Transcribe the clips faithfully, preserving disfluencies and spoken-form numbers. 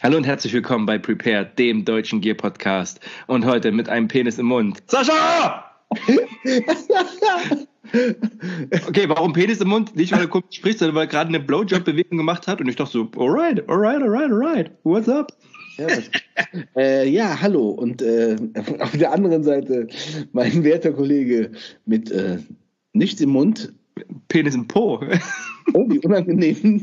Hallo und herzlich willkommen bei Prepared, dem deutschen Gear-Podcast. Und heute mit einem Penis im Mund. Sascha! Okay, warum Penis im Mund? Nicht, weil er komisch spricht, sondern weil er gerade eine Blowjob-Bewegung gemacht hat. Und ich dachte so, alright, alright, alright, alright. What's up? Ja, äh, ja, hallo. Und äh, auf der anderen Seite mein werter Kollege mit äh, nichts im Mund. Penis im Po. Oh, wie unangenehm.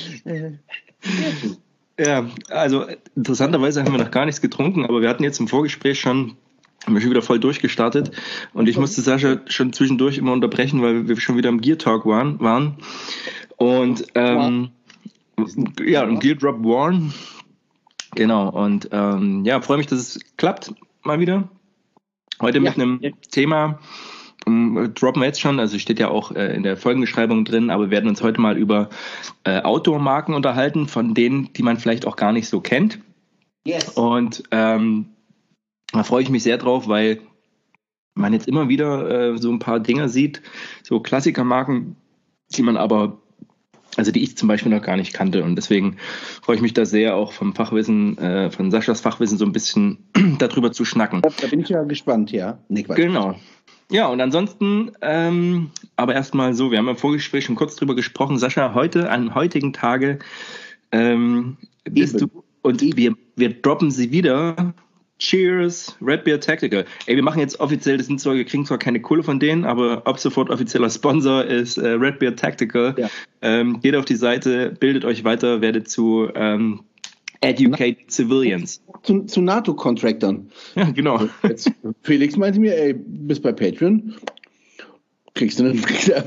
Ja, also interessanterweise haben wir noch gar nichts getrunken, aber wir hatten jetzt im Vorgespräch schon, haben wir schon wieder voll durchgestartet und ich musste Sascha schon zwischendurch immer unterbrechen, weil wir schon wieder im Gear Talk waren. waren. Und ähm, ja, im Gear Drop waren. Genau, und ähm, ja, freue mich, dass es klappt mal wieder. Heute mit ja. einem Thema, um, droppen wir jetzt schon, also steht ja auch äh, in der Folgenbeschreibung drin, aber wir werden uns heute mal über äh, Outdoor-Marken unterhalten, von denen, die man vielleicht auch gar nicht so kennt. Yes. Und ähm, da freue ich mich sehr drauf, weil man jetzt immer wieder äh, so ein paar Dinge sieht, so Klassikermarken, die man aber, also die ich zum Beispiel noch gar nicht kannte. Und deswegen freue ich mich da sehr, auch vom Fachwissen, äh, von Saschas Fachwissen so ein bisschen darüber zu schnacken. Da bin ich ja gespannt, ja. Nee, genau. Ja, und ansonsten, ähm, aber erstmal so, wir haben im Vorgespräch schon kurz drüber gesprochen. Sascha, heute, am heutigen Tage ähm, bist Eben. du, und wir, wir droppen sie wieder. Cheers, Red Beer Tactical. Ey, wir machen jetzt offiziell, das sind zwar, wir kriegen zwar keine Kohle von denen, aber ab sofort offizieller Sponsor ist äh, Red Beer Tactical. Ja. Ähm, geht auf die Seite, bildet euch weiter, werdet zu ähm, Educate Na, Civilians. Zu, zu NATO-Contractern. Ja, genau. Jetzt, Felix meinte mir, ey, bist bei Patreon, kriegst du eine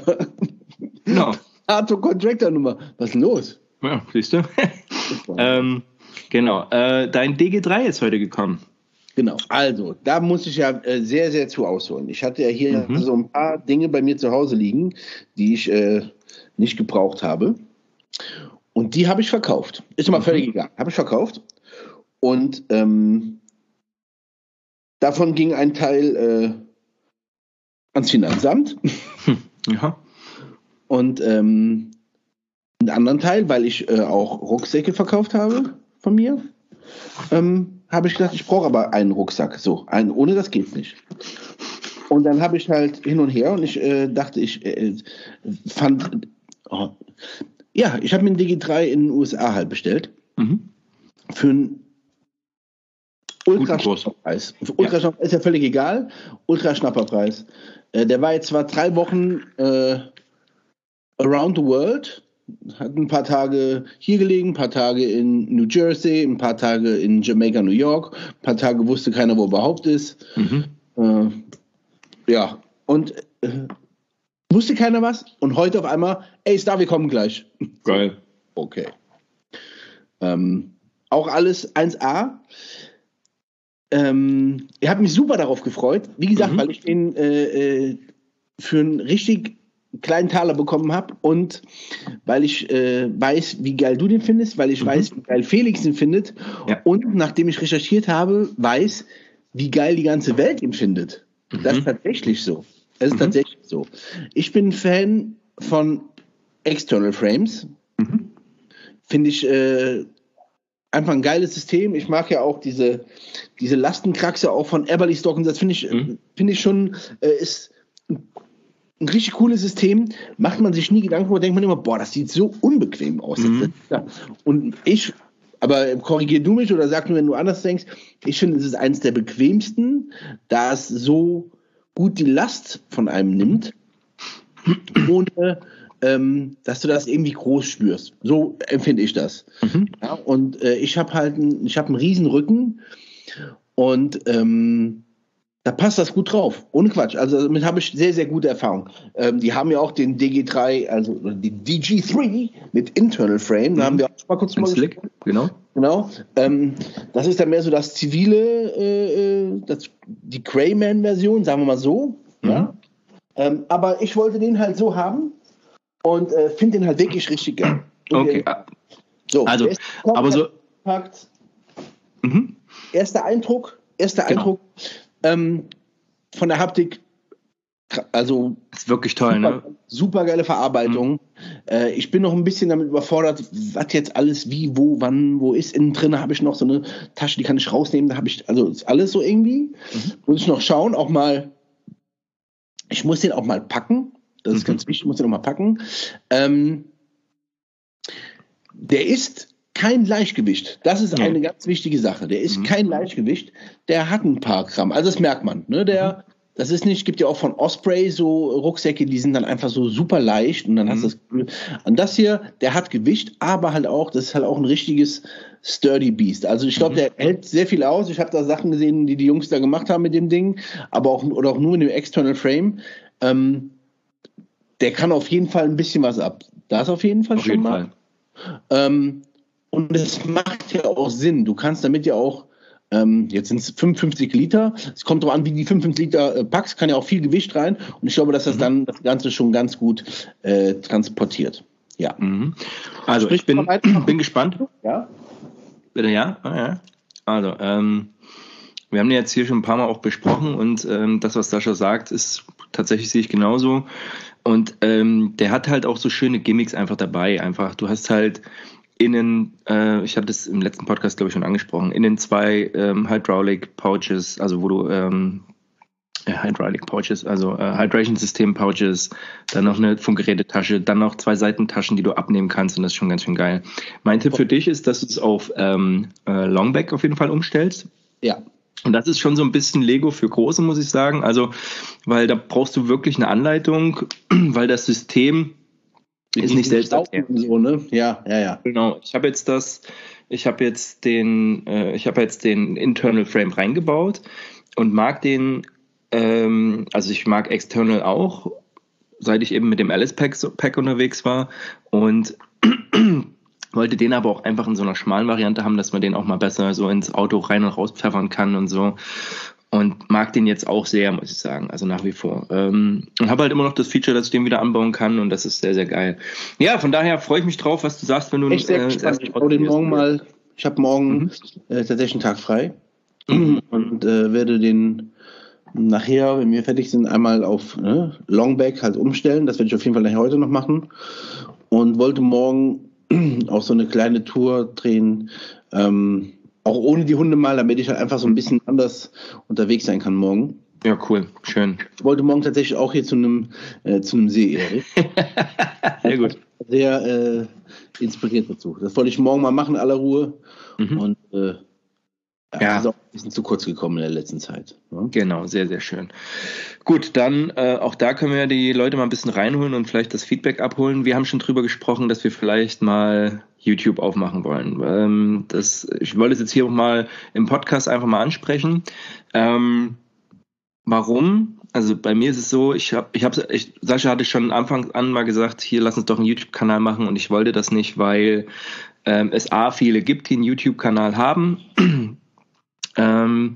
no. NATO-Contractor-Nummer. Was ist denn los? Ja, siehst du? ähm, genau. Äh, dein D G drei ist heute gekommen. Genau, also da muss ich ja äh, sehr, sehr zu ausholen. Ich hatte ja hier mhm. so ein paar Dinge bei mir zu Hause liegen, die ich äh, nicht gebraucht habe. Und die habe ich verkauft. Ist immer mhm. völlig egal. Habe ich verkauft. Und ähm, davon ging ein Teil äh, ans Finanzamt. Ja. Und ähm, einen anderen Teil, weil ich äh, auch Rucksäcke verkauft habe von mir, ähm, habe ich gedacht, ich brauche aber einen Rucksack. So, einen, ohne das geht nicht. Und dann habe ich halt hin und her und ich äh, dachte, ich äh, fand, oh, ja, ich habe mir einen D G drei in den U S A halt bestellt. Mhm. Für einen Ultraschnapperpreis. Ultraschnapper ist ja völlig egal. Ultraschnapperpreis. Äh, der war jetzt zwar drei Wochen äh, around the world. Hat ein paar Tage hier gelegen, ein paar Tage in New Jersey, ein paar Tage in Jamaica, New York, ein paar Tage wusste keiner, wo er überhaupt ist. Mhm. Äh, ja, und äh, wusste keiner was. Und heute auf einmal, ey, Star, wir kommen gleich. Geil. Okay. Ähm, auch alles eins A. Ähm, ich habe mich super darauf gefreut. Wie gesagt, mhm. weil ich den äh, äh, für einen richtig kleinen Taler bekommen habe und weil ich äh, weiß, wie geil du den findest, weil ich mhm. weiß, wie geil Felix den findet ja. und nachdem ich recherchiert habe, weiß, wie geil die ganze Welt ihn findet. Mhm. Das ist tatsächlich so. Das ist mhm. tatsächlich so. Ich bin Fan von External Frames. Mhm. Finde ich äh, einfach ein geiles System. Ich mag ja auch diese, diese Lastenkraxe auch von Eberly-Stock und das finde ich, mhm. finde ich schon, äh, ist ein richtig cooles System, macht man sich nie Gedanken, wo denkt man immer, boah, das sieht so unbequem aus. Mhm. Und ich, aber korrigier du mich oder sag mir, wenn du anders denkst, ich finde, es ist eines der bequemsten, da es so gut die Last von einem nimmt, ohne ähm, dass du das irgendwie groß spürst. So empfinde ich das. Mhm. Ja, und äh, ich habe halt ein, ich habe einen riesen Rücken und ähm, da passt das gut drauf, ohne Quatsch. Also damit habe ich sehr, sehr gute Erfahrung. Ähm, die haben ja auch den D G drei, also die D G drei mit Internal Frame. Da mhm. haben wir auch schon mal kurz mal Slick, genau. Genau. Ähm, das ist dann mehr so das zivile, äh, das, die Crayman-Version, sagen wir mal so. Mhm. Ja? Ähm, aber ich wollte den halt so haben und äh, finde den halt wirklich richtig geil. Und okay. Der, so, also, aber so. Packt, mhm. Erster Eindruck, erster genau. Eindruck. Ähm, von der Haptik Also ist wirklich toll, super, ne? Super geile Verarbeitung. Mhm. Äh, ich bin noch ein bisschen damit überfordert, was jetzt alles wie, wo, wann, wo ist. Innen drin habe ich noch so eine Tasche, die kann ich rausnehmen. Da habe ich, also ist alles so irgendwie. Mhm. Muss ich noch schauen, auch mal. Ich muss den auch mal packen. Das ist mhm. ganz wichtig, ich muss den auch mal packen. Ähm, der ist kein Leichtgewicht. Das ist ja. eine ganz wichtige Sache. Der ist mhm. kein Leichtgewicht. Der hat ein paar Gramm. Also das merkt man. Ne? Der mhm. Das ist nicht, gibt ja auch von Osprey so Rucksäcke, die sind dann einfach so super leicht und dann mhm. hast du das Gefühl. Und das hier, der hat Gewicht, aber halt auch, das ist halt auch ein richtiges Sturdy Beast. Also ich glaube, mhm. der hält sehr viel aus. Ich habe da Sachen gesehen, die die Jungs da gemacht haben mit dem Ding, aber auch, oder auch nur mit dem External Frame. Ähm, der kann auf jeden Fall ein bisschen was ab. Das auf jeden Fall auf schon jeden mal. Fall. Ähm, und es macht ja auch Sinn. Du kannst damit ja auch Ähm, jetzt sind es fünfundfünfzig Liter. Es kommt darauf an, wie die fünfundfünfzig Liter äh, packst, kann ja auch viel Gewicht rein. Und ich glaube, dass das mhm. dann das Ganze schon ganz gut äh, transportiert. Ja. Mhm. Also Sprich, ich bin, bin gespannt. Ja. Bitte, ja? Ah, ja. Also, ähm, wir haben den jetzt hier schon ein paar Mal auch besprochen und ähm, das, was Sascha sagt, ist tatsächlich, sehe ich genauso. Und ähm, der hat halt auch so schöne Gimmicks einfach dabei. Einfach, du hast halt innen, äh, ich hatte das im letzten Podcast, glaube ich, schon angesprochen, innen zwei ähm, Hydraulic Pouches, also wo du ähm, äh, Hydraulic Pouches, also äh, Hydration System Pouches, dann noch eine Funkgerätetasche, dann noch zwei Seitentaschen, die du abnehmen kannst und das ist schon ganz schön geil. Mein Tipp für dich ist, dass du es auf ähm, äh, Longback auf jeden Fall umstellst. Ja. Und das ist schon so ein bisschen Lego für Große, muss ich sagen. Also, weil da brauchst du wirklich eine Anleitung, weil das System ist nicht selbst erklärend. So, ne? Ja, ja, ja. Genau. Ich habe jetzt das, ich habe jetzt den, äh, ich habe jetzt den Internal Frame reingebaut und mag den, ähm, also ich mag External auch, seit ich eben mit dem Alice Pack, Pack unterwegs war und wollte den aber auch einfach in so einer schmalen Variante haben, dass man den auch mal besser so ins Auto rein und raus pfeffern kann und so. Und mag den jetzt auch sehr, muss ich sagen, also nach wie vor. Ähm, und habe halt immer noch das Feature, dass ich den wieder anbauen kann und das ist sehr, sehr geil. Ja, von daher freue ich mich drauf, was du sagst, wenn du... Echt sehr äh, gespannt. Ich den morgen mal, ich habe morgen mhm. äh, tatsächlich einen Tag frei mhm. und äh, werde den nachher, wenn wir fertig sind, einmal auf ne, Longback halt umstellen. Das werde ich auf jeden Fall nachher heute noch machen und wollte morgen auch so eine kleine Tour drehen, ähm, auch ohne die Hunde mal, damit ich halt einfach so ein bisschen anders unterwegs sein kann morgen. Ja, cool, schön. Ich wollte morgen tatsächlich auch hier zu einem, äh, zu einem See, Erik. Sehr gut. Sehr äh, inspiriert dazu. Das wollte ich morgen mal machen, in aller Ruhe. Mhm. Und äh, ja, ja. ist auch ein bisschen zu kurz gekommen in der letzten Zeit. Ja? Genau, sehr, sehr schön. Gut, dann äh, auch da können wir die Leute mal ein bisschen reinholen und vielleicht das Feedback abholen. Wir haben schon drüber gesprochen, dass wir vielleicht mal YouTube aufmachen wollen. Ähm, das, ich wollte es jetzt hier auch mal im Podcast einfach mal ansprechen. Ähm, warum? Also bei mir ist es so, ich habe, ich habe, ich, Sascha hatte schon Anfang an mal gesagt, hier lass uns doch einen YouTube-Kanal machen und ich wollte das nicht, weil ähm, es A, viele gibt, die einen YouTube-Kanal haben ähm,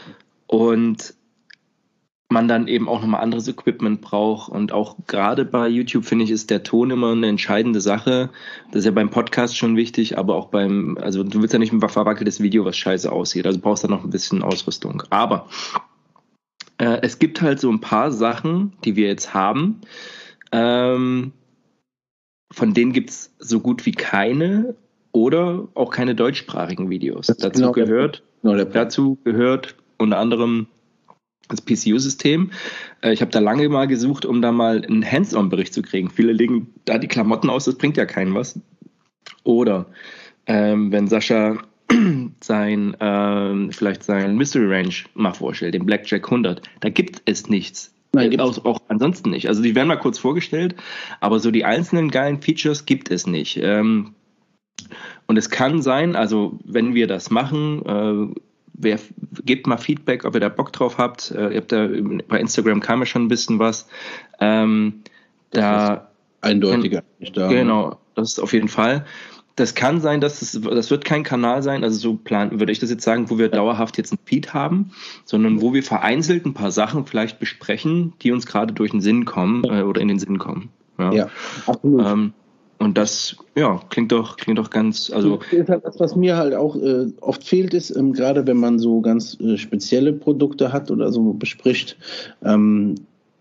und man dann eben auch nochmal anderes Equipment braucht und auch gerade bei YouTube, finde ich, ist der Ton immer eine entscheidende Sache. Das ist ja beim Podcast schon wichtig, aber auch beim, also du willst ja nicht ein verwackeltes Video, was scheiße aussieht, also brauchst du noch ein bisschen Ausrüstung. Aber äh, es gibt halt so ein paar Sachen, die wir jetzt haben, ähm, von denen gibt es so gut wie keine oder auch keine deutschsprachigen Videos. Dazu genau gehört, genau dazu gehört unter anderem das P C U-System. Ich habe da lange mal gesucht, um da mal einen Hands-on-Bericht zu kriegen. Viele legen da die Klamotten aus, das bringt ja keinen was. Oder ähm, wenn Sascha sein, ähm, vielleicht sein Mystery Range mal vorstellt, den Blackjack hundert, da gibt es nichts. Nein, auch, auch ansonsten nicht. Also die werden mal kurz vorgestellt, aber so die einzelnen geilen Features gibt es nicht. Ähm, und es kann sein, also wenn wir das machen, äh, Wer, gebt mal Feedback, ob ihr da Bock drauf habt. Äh, ihr habt da, bei Instagram kam ja schon ein bisschen was. Ähm, da eindeutiger. Da, genau, das ist auf jeden Fall. Das kann sein, dass es, das wird kein Kanal sein, also so plan, würde ich das jetzt sagen, wo wir ja. dauerhaft jetzt einen Feed haben, sondern wo wir vereinzelt ein paar Sachen vielleicht besprechen, die uns gerade durch den Sinn kommen äh, oder in den Sinn kommen. Ja, ja absolut. Ähm, Und das, ja, klingt doch, klingt doch ganz, also. Das, was mir halt auch äh, oft fehlt, ist, ähm, gerade wenn man so ganz äh, spezielle Produkte hat oder so bespricht, ähm,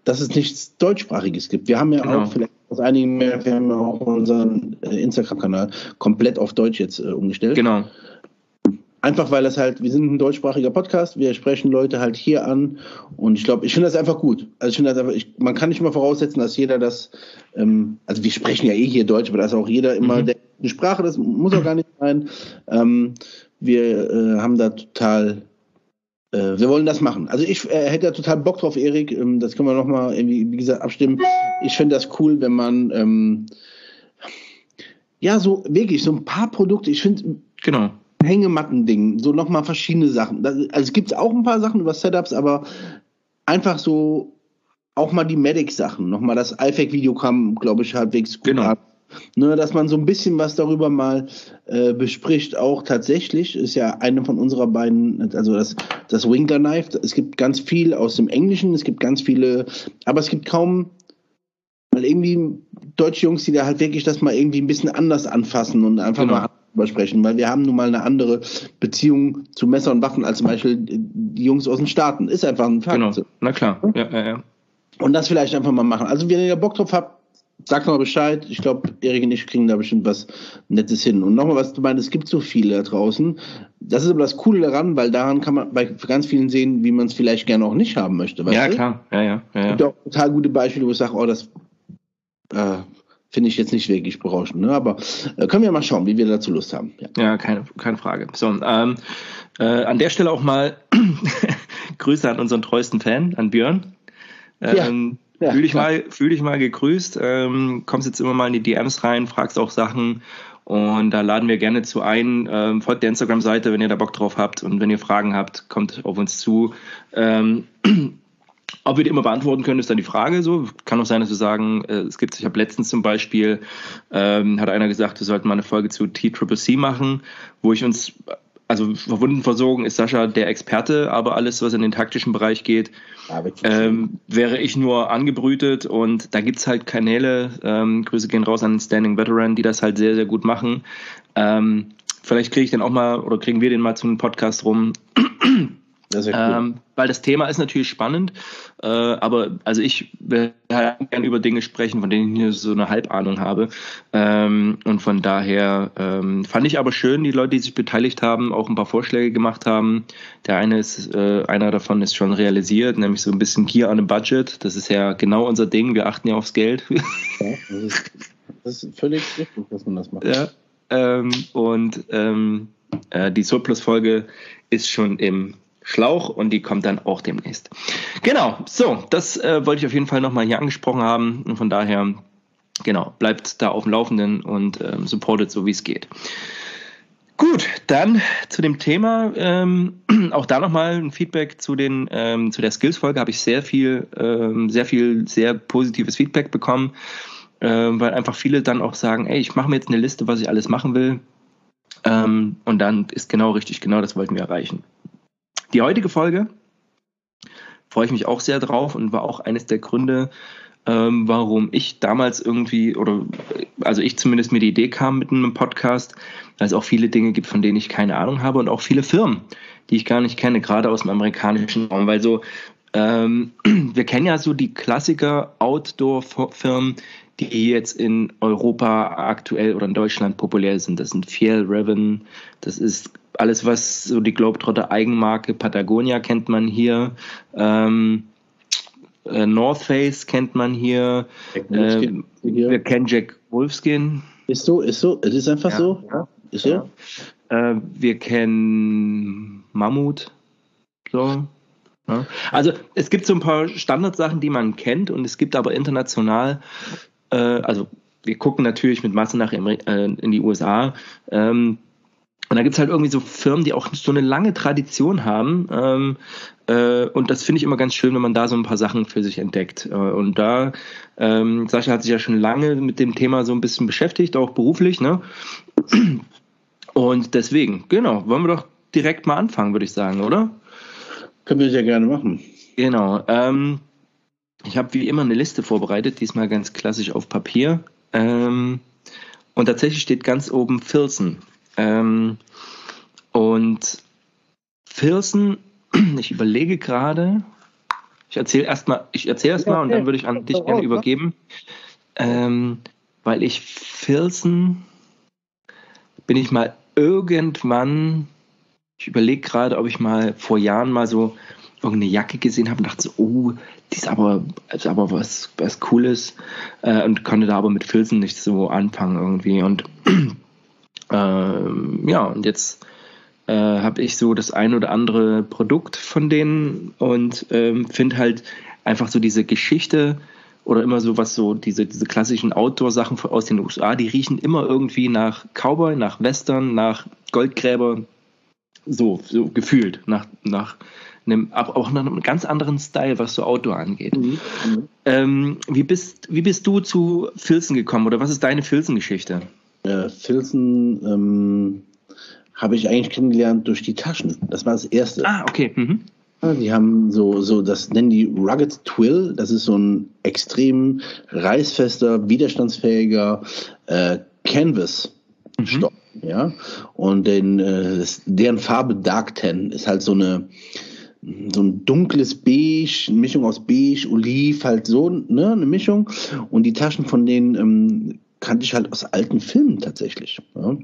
dass es nichts Deutschsprachiges gibt. Wir haben ja Genau. auch, vielleicht aus einigen mehr, wir haben ja auch unseren äh, Instagram-Kanal komplett auf Deutsch jetzt äh, umgestellt. Genau. Einfach weil das halt, wir sind ein deutschsprachiger Podcast, wir sprechen Leute halt hier an und ich glaube, ich finde das einfach gut. Also ich finde das einfach, ich, man kann nicht immer voraussetzen, dass jeder das, ähm, also wir sprechen ja eh hier Deutsch, aber dass auch jeder immer Mhm. der, die Sprache, das muss auch gar nicht sein. Ähm, wir äh, haben da total, äh, wir wollen das machen. Also ich äh, hätte da total Bock drauf, Erik, ähm, das können wir nochmal irgendwie, wie gesagt, abstimmen. Ich finde das cool, wenn man, ähm, ja, so wirklich, so ein paar Produkte, ich finde, Genau. Hängematten-Ding, so nochmal verschiedene Sachen. Das, also es gibt auch ein paar Sachen über Setups, aber einfach so auch mal die Medic-Sachen, nochmal das I F A C-Video kam, glaube ich, halbwegs gut Genau. an. Ne, dass man so ein bisschen was darüber mal äh, bespricht, auch tatsächlich, ist ja eine von unserer beiden, also das, das Winkler Knife, es gibt ganz viel aus dem Englischen, es gibt ganz viele, aber es gibt kaum, weil irgendwie deutsche Jungs, die da halt wirklich das mal irgendwie ein bisschen anders anfassen und einfach Genau. mal drüber sprechen, weil wir haben nun mal eine andere Beziehung zu Messer und Waffen als zum Beispiel die Jungs aus den Staaten. Ist einfach ein Fakt. Genau. Na klar. Ja, ja, ja. Und das vielleicht einfach mal machen. Also wenn ihr da Bock drauf habt, sagt mal Bescheid. Ich glaube, Erik und ich kriegen da bestimmt was Nettes hin. Und nochmal, was du meinst, es gibt so viele da draußen. Das ist aber das Coole daran, weil daran kann man bei ganz vielen sehen, wie man es vielleicht gerne auch nicht haben möchte. Weißt Ja, du? klar. Ja, ja, ja, Es ja. gibt auch total gute Beispiele, wo ich sage, oh, das äh, finde ich jetzt nicht wirklich berauschend. Ne? Aber äh, können wir mal schauen, wie wir dazu Lust haben. Ja. Ja, keine, keine Frage. So, ähm, äh, an der Stelle auch mal Grüße an unseren treuesten Fan, an Björn. Ähm, Ja, fühl dich klar. mal, fühl dich mal gegrüßt. Ähm, kommst jetzt immer mal in die D Ms rein, fragst auch Sachen und da laden wir gerne zu ein. Ähm, folgt der Instagram-Seite, wenn ihr da Bock drauf habt und wenn ihr Fragen habt, kommt auf uns zu. Ähm, Ob wir die immer beantworten können, ist dann die Frage. So kann auch sein, dass wir sagen, äh, es gibt, ich habe letztens zum Beispiel, ähm, hat einer gesagt, wir sollten mal eine Folge zu T C C C machen, wo ich uns, also verwunden versorgen ist Sascha der Experte, aber alles, was in den taktischen Bereich geht, Ja, wirklich. ähm, wäre ich nur angebrütet und da gibt's halt Kanäle, ähm, Grüße gehen raus an den Standing Veteran, die das halt sehr, sehr gut machen. Ähm, vielleicht kriege ich den auch mal, oder kriegen wir den mal zu einem Podcast rum. Das ist ja cool. Ähm, weil das Thema ist natürlich spannend, äh, aber also ich will halt gerne über Dinge sprechen, von denen ich nur so eine Halbahnung habe. Ähm, und von daher ähm, fand ich aber schön, die Leute, die sich beteiligt haben, auch ein paar Vorschläge gemacht haben. Der eine ist, äh, einer davon ist schon realisiert, nämlich so ein bisschen Gear on a Budget. Das ist ja genau unser Ding. Wir achten ja aufs Geld. Ja, das, ist, das ist völlig richtig, dass man das macht. Ja, ähm, und ähm, äh, die Surplus-Folge ist schon im Schlauch und die kommt dann auch demnächst. Genau, so, das äh, wollte ich auf jeden Fall nochmal hier angesprochen haben und von daher, genau, bleibt da auf dem Laufenden und ähm, supportet so, wie es geht. Gut, dann zu dem Thema, ähm, auch da nochmal ein Feedback zu den ähm, zu der Skills-Folge, habe ich sehr viel, ähm, sehr viel, sehr positives Feedback bekommen, ähm, weil einfach viele dann auch sagen, ey, ich mache mir jetzt eine Liste, was ich alles machen will, ähm, und dann ist genau richtig, genau das wollten wir erreichen. Die heutige Folge freue ich mich auch sehr drauf und war auch eines der Gründe, ähm, warum ich damals irgendwie, oder also ich zumindest mir die Idee kam mit einem Podcast, weil es auch viele Dinge gibt, von denen ich keine Ahnung habe und auch viele Firmen, die ich gar nicht kenne, gerade aus dem amerikanischen Raum, weil so, ähm, wir kennen ja so die Klassiker Outdoor-Firmen, die jetzt in Europa aktuell oder in Deutschland populär sind. Das sind Fjällräven, das ist alles, was so die Globetrotter Eigenmarke Patagonia kennt man hier, ähm, äh, North Face kennt man hier, ähm, wir kennen Jack Wolfskin. Ist so, ist so, es ist einfach Ja, so. ja, Ist so. ja. Äh, wir kennen Mammut, so. Ja. Also es gibt so ein paar Standardsachen, die man kennt und es gibt aber international, äh, also wir gucken natürlich mit Masse nach in, äh, in die U S A, ähm, und da gibt es halt irgendwie so Firmen, die auch so eine lange Tradition haben. Ähm, äh, und das finde ich immer ganz schön, wenn man da so ein paar Sachen für sich entdeckt. Äh, und da, ähm, Sascha hat sich ja schon lange mit dem Thema so ein bisschen beschäftigt, auch beruflich, ne? Und deswegen, genau, wollen wir doch direkt mal anfangen, würde ich sagen, oder? Können wir sehr gerne machen. Genau. Ähm, ich habe wie immer eine Liste vorbereitet, diesmal ganz klassisch auf Papier. Ähm, und tatsächlich steht ganz oben Filzen. Ähm, und Filzen, ich überlege gerade, Ich erzähle erstmal, ich erzähle erstmal und dann würde ich an dich gerne übergeben. Ähm, weil ich Filzen bin ich mal irgendwann, ich überlege gerade, ob ich mal vor Jahren mal so irgendeine Jacke gesehen habe und dachte so, oh, die ist aber, ist aber was, was Cooles äh, und konnte da aber mit Filzen nicht so anfangen irgendwie. Und ähm, ja, und jetzt äh, habe ich so das ein oder andere Produkt von denen und ähm, finde halt einfach so diese Geschichte oder immer so was so, diese, diese klassischen Outdoor-Sachen aus den U S A, die riechen immer irgendwie nach Cowboy, nach Western, nach Goldgräber, so, so gefühlt, nach, nach einem, aber auch nach einem ganz anderen Style, was so Outdoor angeht. Mhm. Ähm, wie bist, wie bist du zu Filzen gekommen oder was ist deine Filzen-Geschichte? Äh, Filzen ähm, habe ich eigentlich kennengelernt durch die Taschen. Das war das Erste. Ah, okay. Mhm. Die haben so, so, das nennen die Rugged Twill. Das ist so ein extrem reißfester, widerstandsfähiger äh, Canvas-Stoff. Mhm. Ja? Und den, äh, das, deren Farbe Dark Tan ist halt so eine, so ein dunkles Beige, eine Mischung aus Beige, Oliv, halt so, ne, eine Mischung. Und die Taschen von denen ähm, kannte ich halt aus alten Filmen tatsächlich. Ja?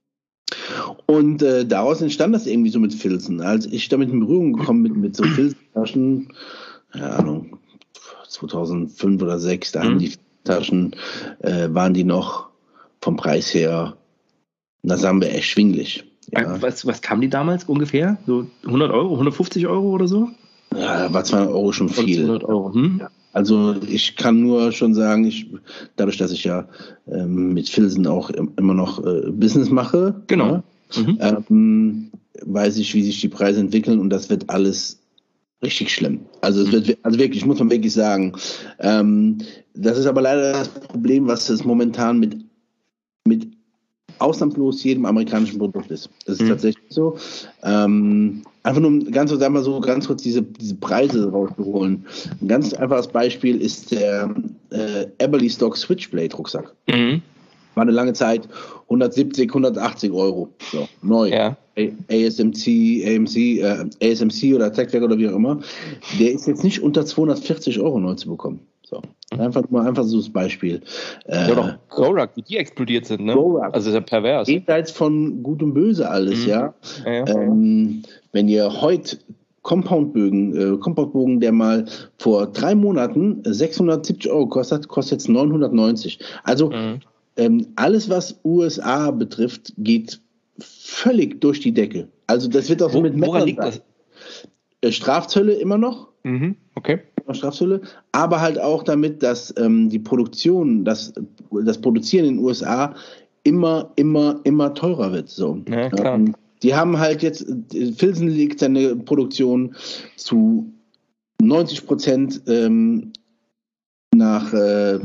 Und äh, daraus entstand das irgendwie so mit Filzen. Als ich damit in Berührung gekommen bin mit so Filztaschen, keine Ahnung, zweitausendfünf oder zweitausendsechs, da mhm. haben die Taschen, äh, waren die noch vom Preis her, na sagen wir, erschwinglich. Ja. Was, was kamen die damals ungefähr? So hundert Euro, hundertfünfzig Euro oder so? Ja, da war zweihundert Euro schon viel. zweihundert Euro, hm? Ja. Also ich kann nur schon sagen, ich, dadurch, dass ich ja ähm, mit Filzen auch immer noch äh, Business mache, genau. Ja, mhm. ähm, weiß ich, wie sich die Preise entwickeln und das wird alles richtig schlimm. Also es wird, also wirklich, muss man wirklich sagen. Ähm, das ist aber leider das Problem, was es momentan mit, mit ausnahmslos jedem amerikanischen Produkt ist. Das ist mhm. tatsächlich so. Ähm, einfach nur ganz kurz, mal so ganz kurz diese, diese Preise rauszuholen. Ein ganz einfaches Beispiel ist der äh, Eberlestock Switchblade Rucksack. Mhm. War eine lange Zeit hundertsiebzig, hundertachtzig Euro. So, neu. Ja. A S M C, A M C, äh, A S M C oder Techwerk oder wie auch immer. Der ist jetzt nicht unter zweihundertvierzig Euro neu zu bekommen. So. Einfach mal einfach so das Beispiel. Äh, ja, doch Gorak, wie die explodiert sind, ne? Gorak. Also ist ja pervers. Jenseits von Gut und Böse alles, mhm. ja. ja, ja. Ähm, wenn ihr heute Compoundbögen, äh, Compoundbogen, der mal vor drei Monaten sechshundertsiebzig Euro kostet, kostet jetzt neunhundertneunzig. Also mhm. ähm, alles, was U S A betrifft, geht völlig durch die Decke. Also das wird auch so Wo, mit Woran liegt das? Strafzölle immer noch. Mhm. Okay. Strafzölle, aber halt auch damit, dass ähm, die Produktion, das, das Produzieren in den U S A immer, immer, immer teurer wird. So. Ja, klar. Ähm, die haben halt jetzt, Filzen legt seine Produktion zu neunzig Prozent ähm, nach äh,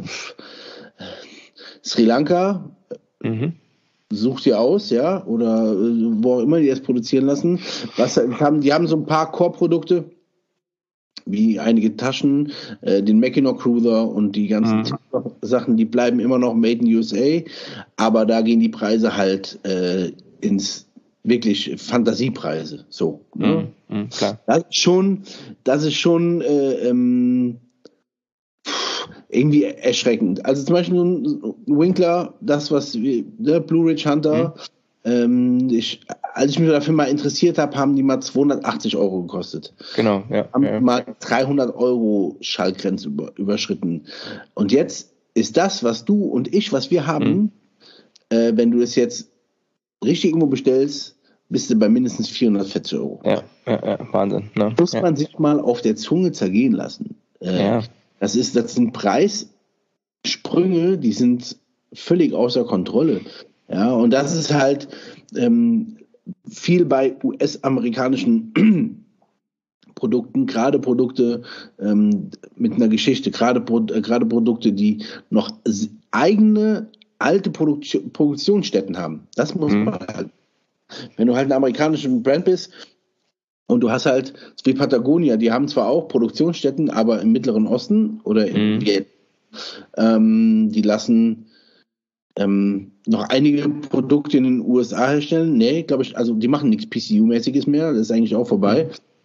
Sri Lanka. Mhm. Sucht ihr aus, ja, oder wo auch immer die das produzieren lassen. Was haben, die haben so ein paar Core-Produkte, wie einige Taschen, äh, den Mackinac Cruiser und die ganzen mhm. Sachen, die bleiben immer noch made in U S A, aber da gehen die Preise halt äh, ins wirklich Fantasiepreise. So. Mhm. Ne? Mhm, klar. Das ist schon, das ist schon äh, ähm, irgendwie erschreckend. Also zum Beispiel ein Winkler, das was wir, der Blue Ridge Hunter, mhm. ähm, ich, als ich mich dafür mal interessiert habe, haben die mal zweihundertachtzig Euro gekostet. Genau, ja. Haben ja. mal dreihundert Euro Schallgrenze über, überschritten. Und jetzt ist das, was du und ich, was wir haben, mhm. äh, wenn du es jetzt richtig irgendwo bestellst, bist du bei mindestens vierhundertvierzig Euro. Ja, ja, ja. Wahnsinn. Ne? Muss ja. man sich mal auf der Zunge zergehen lassen. Äh, ja. Das ist, das sind Preissprünge, die sind völlig außer Kontrolle. Ja, und das ist halt ähm, viel bei U S-amerikanischen Produkten, gerade Produkte ähm, mit einer Geschichte, gerade äh, gerade Produkte, die noch eigene alte Produk- Produktionsstätten haben. Das muss mhm. man halt. Wenn du halt ein amerikanischer Brand bist und du hast halt, wie Patagonia, die haben zwar auch Produktionsstätten, aber im Mittleren Osten oder im mhm. Vietnam, ähm, die lassen ähm, noch einige Produkte in den U S A herstellen. Nee, glaube ich, also die machen nichts P C U-mäßiges mehr, das ist eigentlich auch vorbei.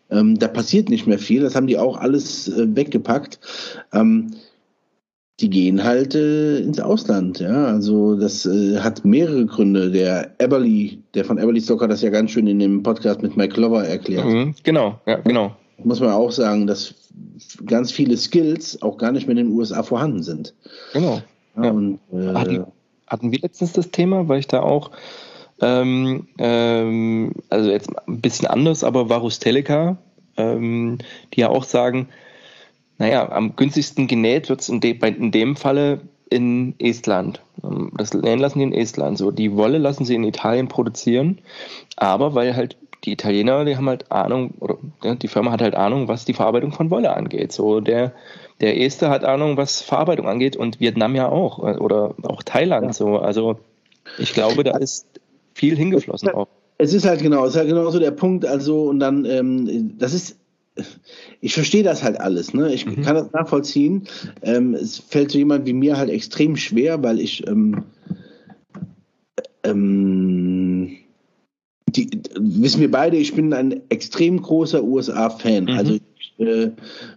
Ähm, da passiert nicht mehr viel. Das haben die auch alles äh, weggepackt. Ähm, die gehen halt äh, ins Ausland. Ja, also das äh, hat mehrere Gründe. Der Eberly, der von Eberly Stock hat das ja ganz schön in dem Podcast mit Mike Glover erklärt. Mhm, genau, ja, genau. Muss man auch sagen, dass ganz viele Skills auch gar nicht mehr in den U S A vorhanden sind. Genau. Ja, Ja. und, äh, hatten, hatten wir letztens das Thema, weil ich da auch ähm, ähm, also jetzt ein bisschen anders, aber Varus Teleca, ähm, die ja auch sagen, naja, am günstigsten genäht wird es in, de, in dem Falle in Estland. Das nähen lassen die in Estland. So, die Wolle lassen sie in Italien produzieren, aber weil halt die Italiener, die haben halt Ahnung, oder ja, die Firma hat halt Ahnung, was die Verarbeitung von Wolle angeht. So, der, der Este hat Ahnung, was Verarbeitung angeht, und Vietnam ja auch, oder auch Thailand. Ja. So, also ich glaube, da ist viel hingeflossen auch. Es ist halt genau, es ist halt genau so der Punkt, also, und dann, ähm, das ist, ich verstehe das halt alles, ne? Ich mhm. kann das nachvollziehen. Ähm, es fällt so jemand wie mir halt extrem schwer, weil ich ähm, ähm, die, wissen wir beide, ich bin ein extrem großer U S A-Fan. Mhm. Also ich, äh,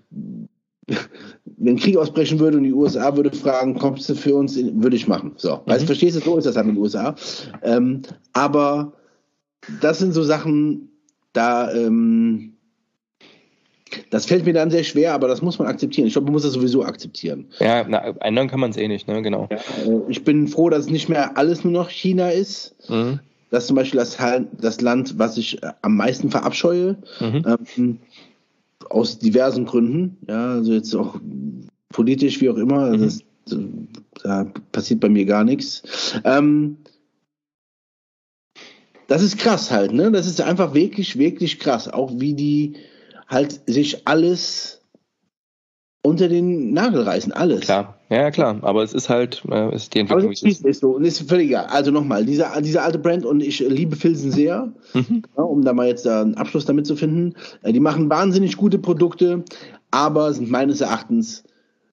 wenn Krieg ausbrechen würde und die U S A würde fragen, kommst du für uns, in, würde ich machen. So, mhm. weißt, verstehst du, so ist das halt in den U S A. Ähm, aber das sind so Sachen, da ähm, das fällt mir dann sehr schwer, aber das muss man akzeptieren. Ich glaube, man muss das sowieso akzeptieren. Ja, na, ändern kann man es eh nicht, ne? Genau. Ja, ich bin froh, dass es nicht mehr alles nur noch China ist. Mhm. Das ist zum Beispiel das, das Land, was ich am meisten verabscheue. Mhm. Ähm, aus diversen Gründen. Ja, also jetzt auch politisch, wie auch immer. Also das, da passiert bei mir gar nichts. Ähm, das ist krass halt, ne? Das ist einfach wirklich, wirklich krass. Auch wie die halt sich alles unter den Nagel reißen, alles. Klar, ja klar, aber es ist halt, äh, ist die Entwicklung. Aber es ist, ist so und ist völlig egal. Also nochmal, diese, diese alte Brand, und ich liebe Filzen sehr, mhm. ja, um da mal jetzt da einen Abschluss damit zu finden. Äh, die machen wahnsinnig gute Produkte, aber sind meines Erachtens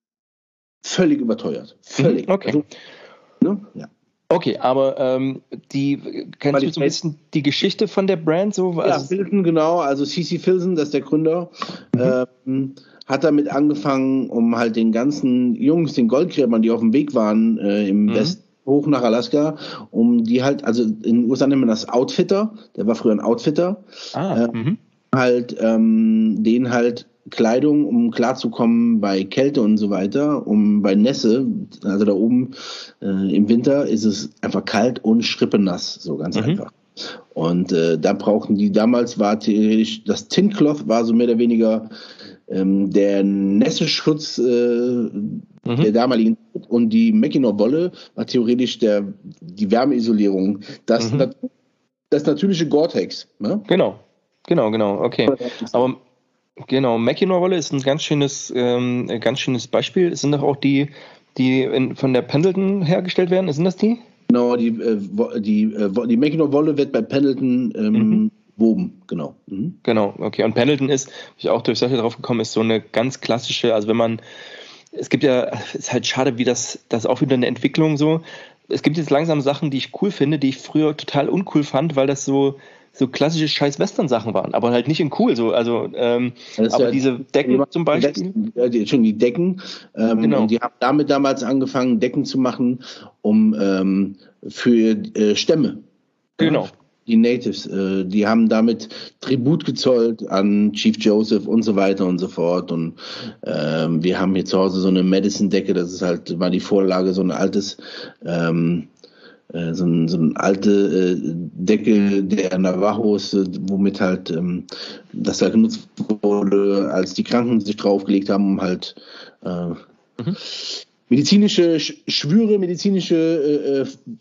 völlig überteuert. Völlig. Mhm, okay. Also, ne? Ja. Okay, aber ähm, die kennst du so ein bisschen die Geschichte von der Brand so? Also, ja, Filzen, genau. Also C C Filzen, das ist der Gründer. Mhm. Ähm, hat damit angefangen, um halt den ganzen Jungs, den Goldgräbern, die auf dem Weg waren äh, im mhm. Westen, hoch nach Alaska, um die halt, also in den U S A nennt man das Outfitter, der war früher ein Outfitter, ah, äh, mhm. halt ähm, denen halt Kleidung, um klarzukommen bei Kälte und so weiter, um bei Nässe, also da oben äh, im Winter ist es einfach kalt und schrippenass, so ganz mhm. einfach. Und äh, da brauchten die, damals war theoretisch, das Tincloth war so mehr oder weniger ähm, der Nässeschutz äh, mhm. der damaligen, und die Mackinac-Wolle war theoretisch der, die Wärmeisolierung. Das, mhm. das natürliche Gore-Tex. Ne? Genau, genau, genau, okay. Aber genau, Mackinac-Wolle ist ein ganz schönes, ähm, ganz schönes Beispiel. Es sind doch auch die, die in, von der Pendleton hergestellt werden. Sind das die? Genau, die, äh, die, äh, die Mackinac-Wolle wird bei Pendleton ähm, mhm. Woben, genau. Mhm. Genau, okay. Und Pendleton ist, wie ich auch durch solche drauf gekommen, ist so eine ganz klassische, also wenn man, es gibt ja, es ist halt schade, wie das, das ist auch wieder eine Entwicklung so. Es gibt jetzt langsam Sachen, die ich cool finde, die ich früher total uncool fand, weil das so, so klassische scheiß Western-Sachen waren, aber halt nicht in cool, so, also, ähm, aber ja diese Decken zum Beispiel. Ja, die, schon die Decken, ähm, genau. Und die haben damit damals angefangen, Decken zu machen, um, ähm, für äh, Stämme. Genau. Ja, die Natives, äh, die haben damit Tribut gezollt an Chief Joseph und so weiter und so fort. Und ähm, wir haben hier zu Hause so eine Medicine-Decke, das ist halt, war die Vorlage, so ein altes, ähm, äh, so ein, so ein alte äh, Decke der Navajos, äh, womit halt ähm, das da genutzt wurde, als die Kranken sich draufgelegt haben, um halt äh, mhm. medizinische Schwüre, medizinische äh,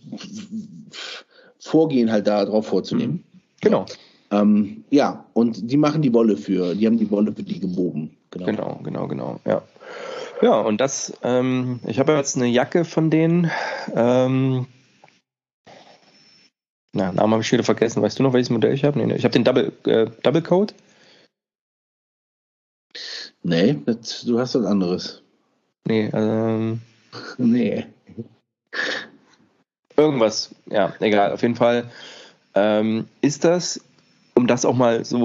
Vorgehen halt da drauf vorzunehmen. Genau. Ähm, ja, und die machen die Wolle für, die haben die Wolle für die gewoben. Genau, genau, genau, genau, ja. Ja, und das, ähm, ich habe jetzt eine Jacke von denen, ähm, na, Namen habe ich wieder vergessen. Weißt du noch, welches Modell ich habe? Nee, nee. Ich habe den Double, äh, Double Coat. Nee, das, du hast was anderes. Nee, ähm. Nee. Irgendwas, ja, egal. Auf jeden Fall ähm, ist das, um das auch mal so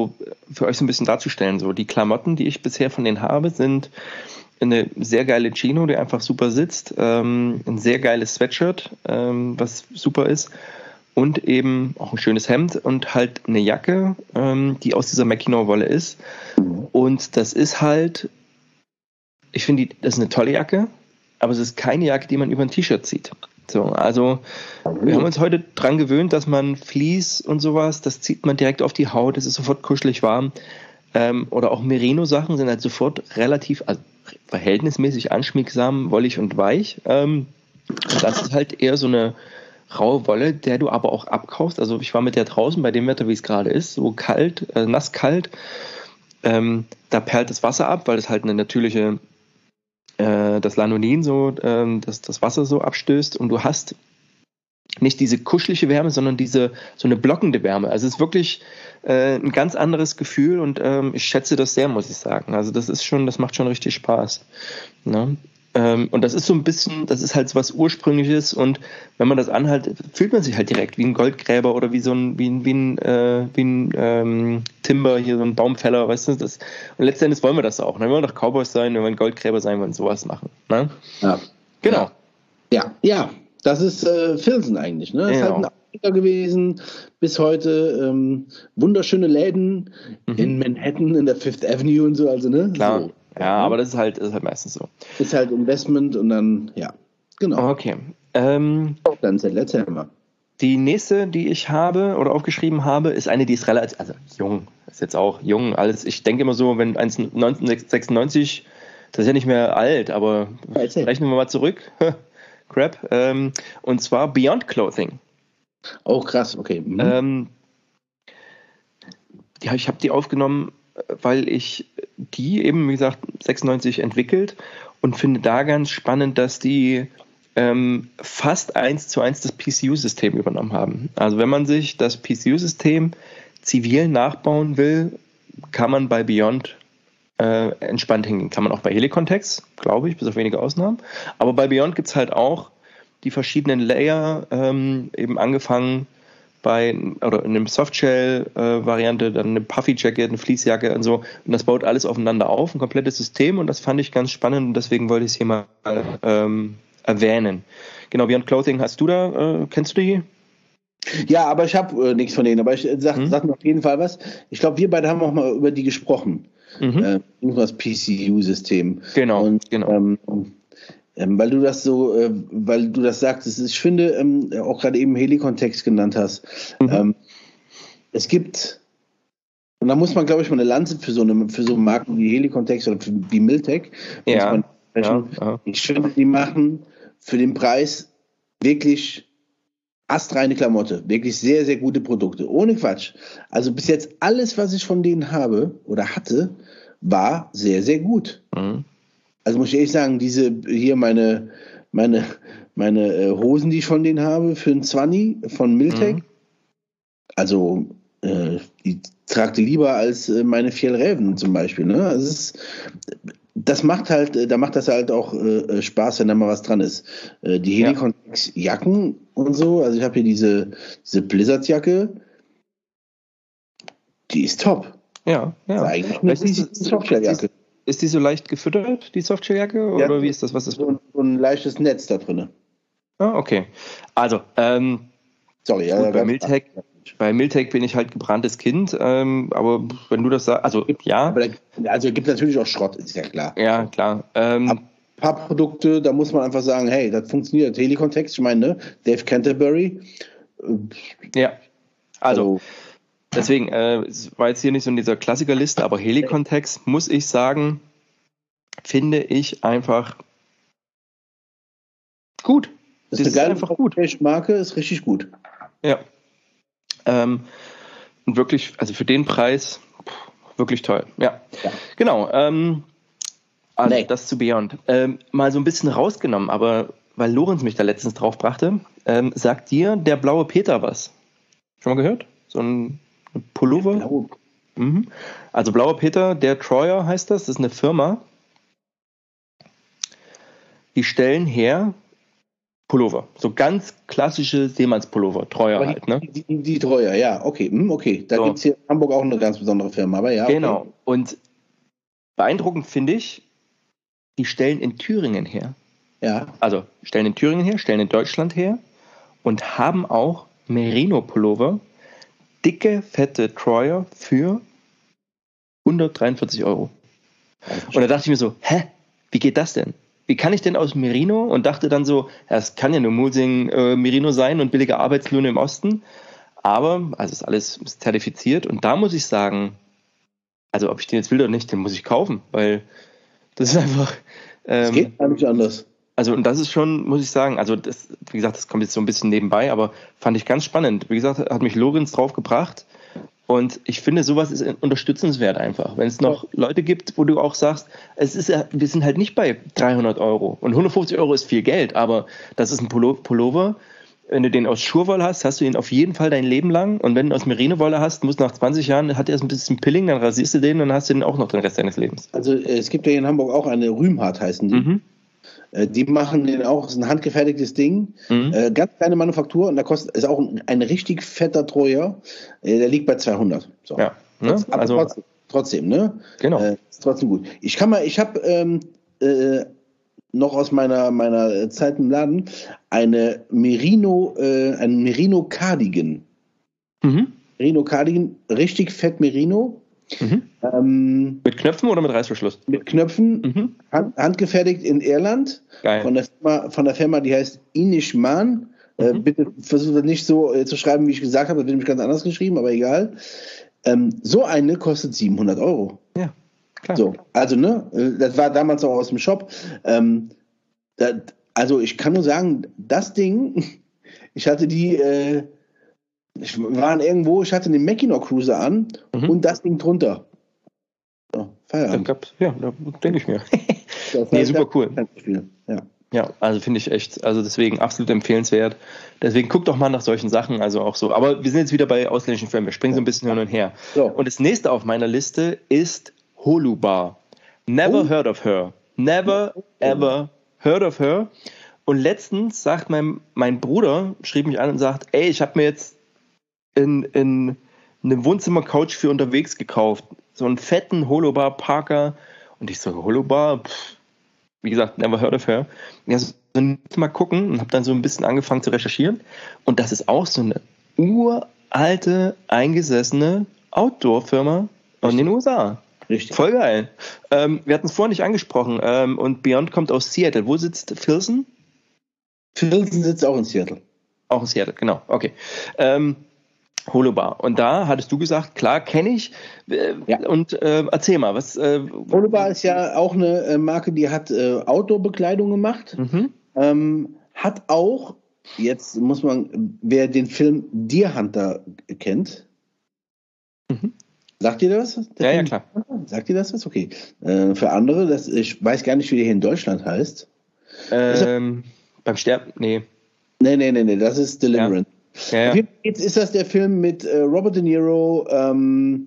für euch so ein bisschen darzustellen. So, die Klamotten, die ich bisher von denen habe, sind eine sehr geile Chino, die einfach super sitzt, ähm, ein sehr geiles Sweatshirt, ähm, was super ist, und eben auch ein schönes Hemd und halt eine Jacke, ähm, die aus dieser Mackinac-Wolle ist. Und das ist halt, ich finde, das ist eine tolle Jacke, aber es ist keine Jacke, die man über ein T-Shirt zieht. So, also wir haben uns heute dran gewöhnt, dass man Fleece und sowas, das zieht man direkt auf die Haut, es ist sofort kuschelig warm. Ähm, oder auch Merino-Sachen sind halt sofort relativ, also verhältnismäßig anschmiegsam, wollig und weich. Ähm, und das ist halt eher so eine raue Wolle, der du aber auch abkaufst. Also ich war mit der draußen bei dem Wetter, wie es gerade ist, so kalt, äh, nass kalt. Ähm, da perlt das Wasser ab, weil das halt eine natürliche, äh, das Lanonin so, ähm, das, das Wasser so abstößt, und du hast nicht diese kuschelige Wärme, sondern diese so eine blockende Wärme. Also es ist wirklich äh, ein ganz anderes Gefühl, und ähm, ich schätze das sehr, muss ich sagen. Also das ist schon, das macht schon richtig Spaß. Ne? Ähm, und das ist so ein bisschen, das ist halt so was Ursprüngliches, und wenn man das anhält, fühlt man sich halt direkt wie ein Goldgräber oder wie so ein, wie ein, wie ein, äh, wie ein ähm, Timber, hier so ein Baumfäller, weißt du, das. Und letztendlich wollen wir das auch. Ne? Wir wollen doch Cowboys sein, wir wollen Goldgräber sein, wir wollen sowas machen. Ne? Ja. Genau. Ja, ja, das ist äh, Filzen eigentlich. Ne? Das ist halt ein Afrika gewesen bis heute. Ähm, wunderschöne Läden mhm. in Manhattan, in der Fifth Avenue und so. Also, ne? Klar. So. Ja, aber das ist halt, das ist halt meistens so. Ist halt Investment und dann, ja, genau. Okay. Ähm, dann erzähl mal. Die nächste, die ich habe oder aufgeschrieben habe, ist eine, die ist relativ, also jung, ist jetzt auch jung, alles. Ich denke immer so, wenn neunzehnhundertsechsundneunzig, das ist ja nicht mehr alt, aber ja, rechnen wir mal zurück. Crap. Ähm, und zwar Beyond Clothing. Oh, krass, okay. Mhm. Ähm, ja, ich habe die aufgenommen, weil ich die eben, wie gesagt, sechsundneunzig entwickelt, und finde da ganz spannend, dass die ähm, fast eins zu eins das P C U-System übernommen haben. Also wenn man sich das P C U-System zivil nachbauen will, kann man bei Beyond äh, entspannt hingehen. Kann man auch bei Helicontext, glaube ich, bis auf wenige Ausnahmen. Aber bei Beyond gibt es halt auch die verschiedenen Layer, ähm, eben angefangen bei oder in einem Softshell-Variante, äh, dann eine Puffy-Jacket, eine Fleecejacke und so. Und das baut alles aufeinander auf, ein komplettes System, und das fand ich ganz spannend, und deswegen wollte ich es hier mal ähm, erwähnen. Genau, Beyond Clothing, hast du da, äh, kennst du die? Ja, aber ich habe äh, nichts von denen, aber ich sag, hm? sag mir auf jeden Fall was. Ich glaube, wir beide haben auch mal über die gesprochen. Mhm. Äh, irgendwas P C U-System. Genau, und, genau. Ähm, Ähm, weil du das so, äh, weil du das sagtest, ich finde, ähm, auch gerade eben Helicontext genannt hast, mhm. ähm, es gibt, und da muss man, glaube ich, mal eine Lanze für so eine, für so Marken wie Helicontext oder für, wie Miltech, ja, muss man ja, ja. Ich finde, die machen für den Preis wirklich astreine Klamotte, wirklich sehr, sehr gute Produkte, ohne Quatsch. Also bis jetzt alles, was ich von denen habe oder hatte, war sehr, sehr gut. Mhm. Also muss ich ehrlich sagen, diese hier meine, meine, meine äh, Hosen, die ich von denen habe, für einen Zwanni von Miltech, mhm. also äh, die tragte lieber als äh, meine Fjellräven zum Beispiel. Ne? Also es ist, das macht halt, da macht das halt auch äh, Spaß, wenn da mal was dran ist. Äh, die Helicontext-Jacken und so, also ich habe hier diese, diese Blizzard-Jacke, die ist top. Ja, ja. Das ist eigentlich eine Softshell-Jacke. Ist die so leicht gefüttert, die Softshell-Jacke? Oder ja, wie ist das? Was ist so ein, so ein leichtes Netz da drin. Ah, okay. Also, ähm, Sorry, ja, gut, bei, Miltech, bei Miltech bin ich halt gebranntes Kind, ähm, aber wenn du das sagst, also ja. Aber da, also gibt natürlich auch Schrott, ist ja klar. Ja, klar. Ähm, ein paar Produkte, da muss man einfach sagen, hey, das funktioniert. Helicontext, ich meine, ne? Dave Canterbury. Ja, also, also deswegen, äh, es war jetzt hier nicht so in dieser Klassikerliste, aber Helicontext, muss ich sagen, finde ich einfach gut. Das ist, das eine ist geile einfach gut. Marke, ist richtig gut. Ja. Ähm, und wirklich, also für den Preis, pff, wirklich toll. Ja. ja. Genau. Ähm, also nee. Das zu Beyond. Ähm, mal so ein bisschen rausgenommen, aber weil Lorenz mich da letztens drauf brachte, ähm, sagt dir der blaue Peter was? Schon mal gehört? So ein Pullover? Blau. Mhm. Also blauer Peter, der Troyer heißt das, das ist eine Firma. Die stellen her Pullover. So ganz klassische Seemannspullover, treuer Aber halt, die, ne? die, die, die Treuer, ja, okay, hm, okay. Da So. gibt es hier in Hamburg auch eine ganz besondere Firma, aber ja. Okay. Genau. Und beeindruckend finde ich, die stellen in Thüringen her. Ja. Also stellen in Thüringen her, stellen in Deutschland her und haben auch Merino-Pullover, dicke, fette Troyer für hundertdreiundvierzig Euro. Und da dachte ich mir so, hä, wie geht das denn? Wie kann ich denn aus Merino? Und dachte dann so, ja, es kann ja nur Mulesing äh, Merino sein und billige Arbeitslöhne im Osten. Aber, also ist alles zertifiziert. Und da muss ich sagen, also ob ich den jetzt will oder nicht, den muss ich kaufen, weil das ist einfach... Ähm, Es geht gar nicht anders. Also, und das ist schon, muss ich sagen, also das, wie gesagt, das kommt jetzt so ein bisschen nebenbei, aber fand ich ganz spannend. Wie gesagt, hat mich Lorenz drauf gebracht. Und ich finde, sowas ist unterstützenswert einfach. Wenn es noch Leute gibt, wo du auch sagst, es ist ja, wir sind halt nicht bei dreihundert Euro. Und hundertfünfzig Euro ist viel Geld, aber das ist ein Pullover. Wenn du den aus Schurwolle hast, hast du ihn auf jeden Fall dein Leben lang. Und wenn du ihn aus Merino-Wolle hast, musst nach zwanzig Jahren, hat er ein bisschen Pilling, dann rasierst du den und dann hast du den auch noch den Rest deines Lebens. Also es gibt ja hier in Hamburg auch eine Rühmhardt heißen die. Mhm. Die machen den auch, das ist ein handgefertigtes Ding, Mhm. äh, ganz kleine Manufaktur und da kostet, ist auch ein, ein richtig fetter Treuer, äh, der liegt bei zweihundert. So. Ja, ne? Aber Also, trotzdem, trotzdem, ne? genau. Äh, ist trotzdem gut. Ich kann mal, ich habe ähm, äh, noch aus meiner meiner Zeit im Laden eine Merino, äh, ein Merino Cardigan. Mhm. Merino Cardigan, richtig fett Merino. Mhm. Ähm, Mit Knöpfen oder mit Reißverschluss? mit Knöpfen, Mhm. hand, handgefertigt in Irland. Geil. Von der Firma, von der Firma, die heißt Inishman. Mhm. Äh, bitte versucht das nicht so äh, zu schreiben, wie ich gesagt habe. Das wird nämlich ganz anders geschrieben, aber egal. Ähm, so eine kostet siebenhundert Euro. Ja, klar. So, also, ne, das war damals auch aus dem Shop. Ähm, das, also, ich kann nur sagen, das Ding, ich hatte die, äh, ich war irgendwo, ich hatte den Mackinac Cruiser an mhm. und das Ding drunter. So, Feierabend. Ja, da denke ich mir. Das nee, super cool. Ja. Ja, also finde ich echt, also deswegen absolut empfehlenswert. Deswegen guckt doch mal nach solchen Sachen, also auch so. Aber wir sind jetzt wieder bei ausländischen Firmen, wir springen so ein bisschen hin und her. So. Und das nächste auf meiner Liste ist Holubar. Never oh. heard of her. Never, ever heard of her. Und letztens sagt mein, mein Bruder, schrieb mich an und sagt, ey, ich habe mir jetzt in, in eine Wohnzimmercouch für unterwegs gekauft. So einen fetten Holubar Parker. Und ich so, Holubar, pff. Wie gesagt, never heard of her. Ja, so mal gucken und habe dann so ein bisschen angefangen zu recherchieren. Und das ist auch so eine uralte, eingesessene Outdoor-Firma in den U S A. Richtig. Voll geil. Ähm, wir hatten es vorhin nicht angesprochen. Ähm, und Beyond kommt aus Seattle. Wo sitzt Filson? Filson sitzt auch in Seattle. Auch in Seattle, genau. Okay. Ähm, Holubar. Und da hattest du gesagt, klar, kenne ich. Äh, ja. Und äh, erzähl mal, was. Äh, Holubar ist ja auch eine äh, Marke, die hat äh, Outdoor-Bekleidung gemacht. Mhm. Ähm, hat auch, jetzt muss man, wer den Film Deer Hunter kennt, mhm. sagt ihr das? Ja, Film? Ja, klar. Sagt ihr das was? Okay. Äh, für andere, das, ich weiß gar nicht, wie der hier in Deutschland heißt. Ähm, beim Sterben, nee. Nee, nee, nee, nee, das ist Deliverance. Ja. Ja, ja. Jetzt ist das der Film mit äh, Robert De Niro, ähm,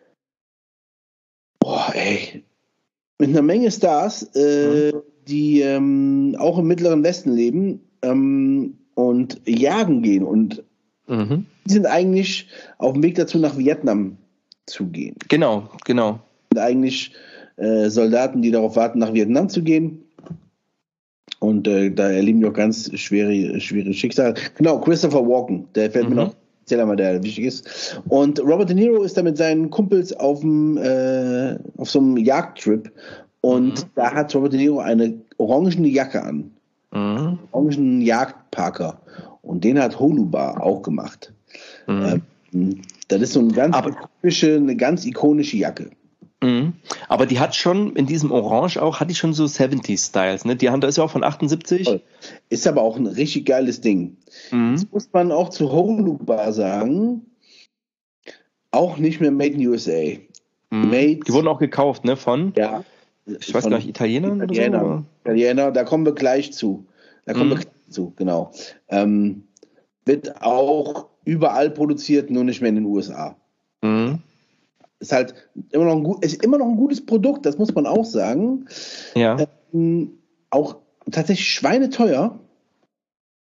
boah, ey, mit einer Menge Stars, äh, mhm. die ähm, auch im Mittleren Westen leben ähm, und jagen gehen und mhm. die sind eigentlich auf dem Weg dazu, nach Vietnam zu gehen. Genau, genau. Und eigentlich äh, Soldaten, die darauf warten, nach Vietnam zu gehen. Und äh, da erleben die auch ganz schwere, schwere Schicksale. Genau, Christopher Walken, der fällt mhm. mir noch, erzähl einmal, der wichtig ist. Und Robert De Niro ist da mit seinen Kumpels auf, dem, äh, auf so einem Jagdtrip. Und mhm. da hat Robert De Niro eine orangene Jacke an. Mhm. Orangen Jagdparker. Und den hat Holubar auch gemacht. Mhm. Ähm, das ist so eine ganz, typische, eine ganz ikonische Jacke. Mhm. Aber die hat schon in diesem Orange auch, hat die schon so siebziger-Styles, ne? Die haben, das ist ja auch von achtundsiebzig. Ist aber auch ein richtig geiles Ding. Mhm. Das muss man auch zu Holubar sagen. Auch nicht mehr Made in U S A. Mhm. Made, die wurden auch gekauft, ne? Von, ja, ich weiß gar nicht, Italienern Italiener, oder so? Italiener, da kommen wir gleich zu. Da kommen mhm. wir gleich zu, genau. Ähm, wird auch überall produziert, nur nicht mehr in den U S A. Mhm. Ist halt immer noch ein gut, ist immer noch ein gutes Produkt, das muss man auch sagen. Ja. Ähm, auch tatsächlich schweineteuer.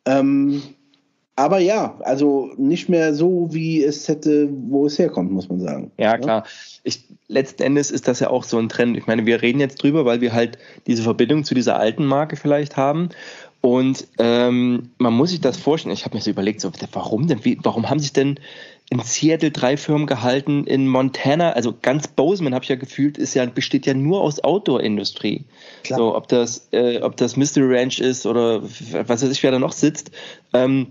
Ähm, aber ja, also nicht mehr so, wie es hätte, wo es herkommt, muss man sagen. Ja, klar. Ich, letzten Endes ist das ja auch so ein Trend. Ich meine, wir reden jetzt drüber, weil wir halt diese Verbindung zu dieser alten Marke vielleicht haben. Und ähm, man muss sich das vorstellen. Ich habe mir so überlegt, so, warum denn? Wie, warum haben sich denn in Seattle drei Firmen gehalten, in Montana, also ganz Bozeman, habe ich ja gefühlt, ist ja, besteht ja nur aus Outdoor-Industrie. So, ob das, äh, ob das Mystery Ranch ist oder was weiß ich, wer da noch sitzt. Ähm,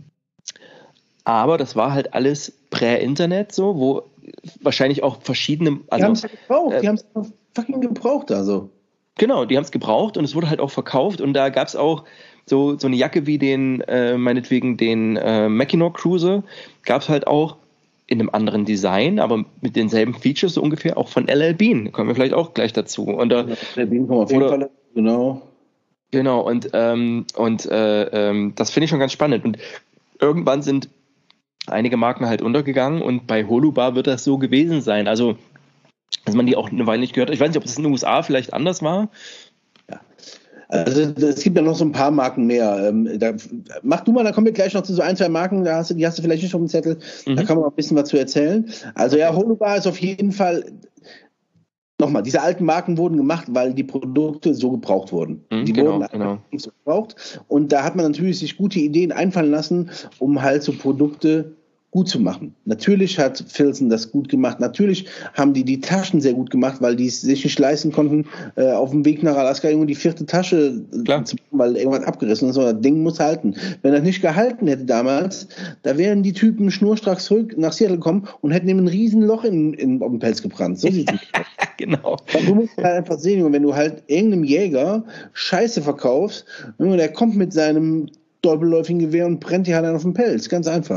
aber das war halt alles Prä-Internet, so, wo wahrscheinlich auch verschiedene. Also, die haben es ja gebraucht, äh, die haben es fucking gebraucht, also. Genau, die haben es gebraucht und es wurde halt auch verkauft und da gab es auch so, so eine Jacke wie den, äh, meinetwegen den äh, Mackinac Cruiser, gab es halt auch in einem anderen Design, aber mit denselben Features so ungefähr, auch von L L Bean, kommen wir vielleicht auch gleich dazu. Und da, L L Bean kommen auf jeden Fall, genau. Genau, und, ähm, und äh, ähm, das finde ich schon ganz spannend. Und irgendwann sind einige Marken halt untergegangen und bei Holubar wird das so gewesen sein. Also, dass man die auch eine Weile nicht gehört hat. Ich weiß nicht, ob das in den U S A vielleicht anders war. Ja. Also es gibt ja noch so ein paar Marken mehr. Da, mach du mal, da kommen wir gleich noch zu so ein, zwei Marken, da hast du, die hast du vielleicht nicht auf dem Zettel. Mhm. Da kann man auch ein bisschen was zu erzählen. Also ja, Holubar ist auf jeden Fall, nochmal, diese alten Marken wurden gemacht, weil die Produkte so gebraucht wurden. Mhm, die genau, wurden genau. so gebraucht. Und da hat man natürlich sich gute Ideen einfallen lassen, um halt so Produkte gut zu machen. Natürlich hat Filzen das gut gemacht. Natürlich haben die die Taschen sehr gut gemacht, weil die es sich nicht leisten konnten, äh, auf dem Weg nach Alaska irgendwie die vierte Tasche Klar. zu machen, weil irgendwas abgerissen ist. Das Ding muss halten. Wenn das nicht gehalten hätte damals, da wären die Typen schnurstracks zurück nach Seattle gekommen und hätten eben ein riesen Loch in, in, auf dem Pelz gebrannt. So sieht es aus. Genau. Weil du musst halt einfach sehen, wenn du halt irgendeinem Jäger Scheiße verkaufst, der kommt mit seinem doppelläufigen Gewehr und brennt die halt auf den Pelz. Ganz einfach.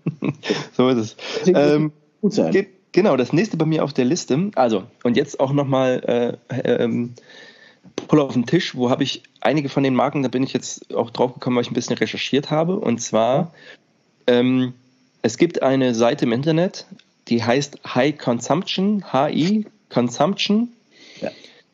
So ist es. Ähm, gut sein. Ge- genau, das nächste bei mir auf der Liste, also, und jetzt auch nochmal äh, ähm, Pull auf den Tisch, wo habe ich einige von den Marken, da bin ich jetzt auch drauf gekommen, weil ich ein bisschen recherchiert habe, und zwar, ähm, es gibt eine Seite im Internet, die heißt High Consumption, H I Consumption, ja.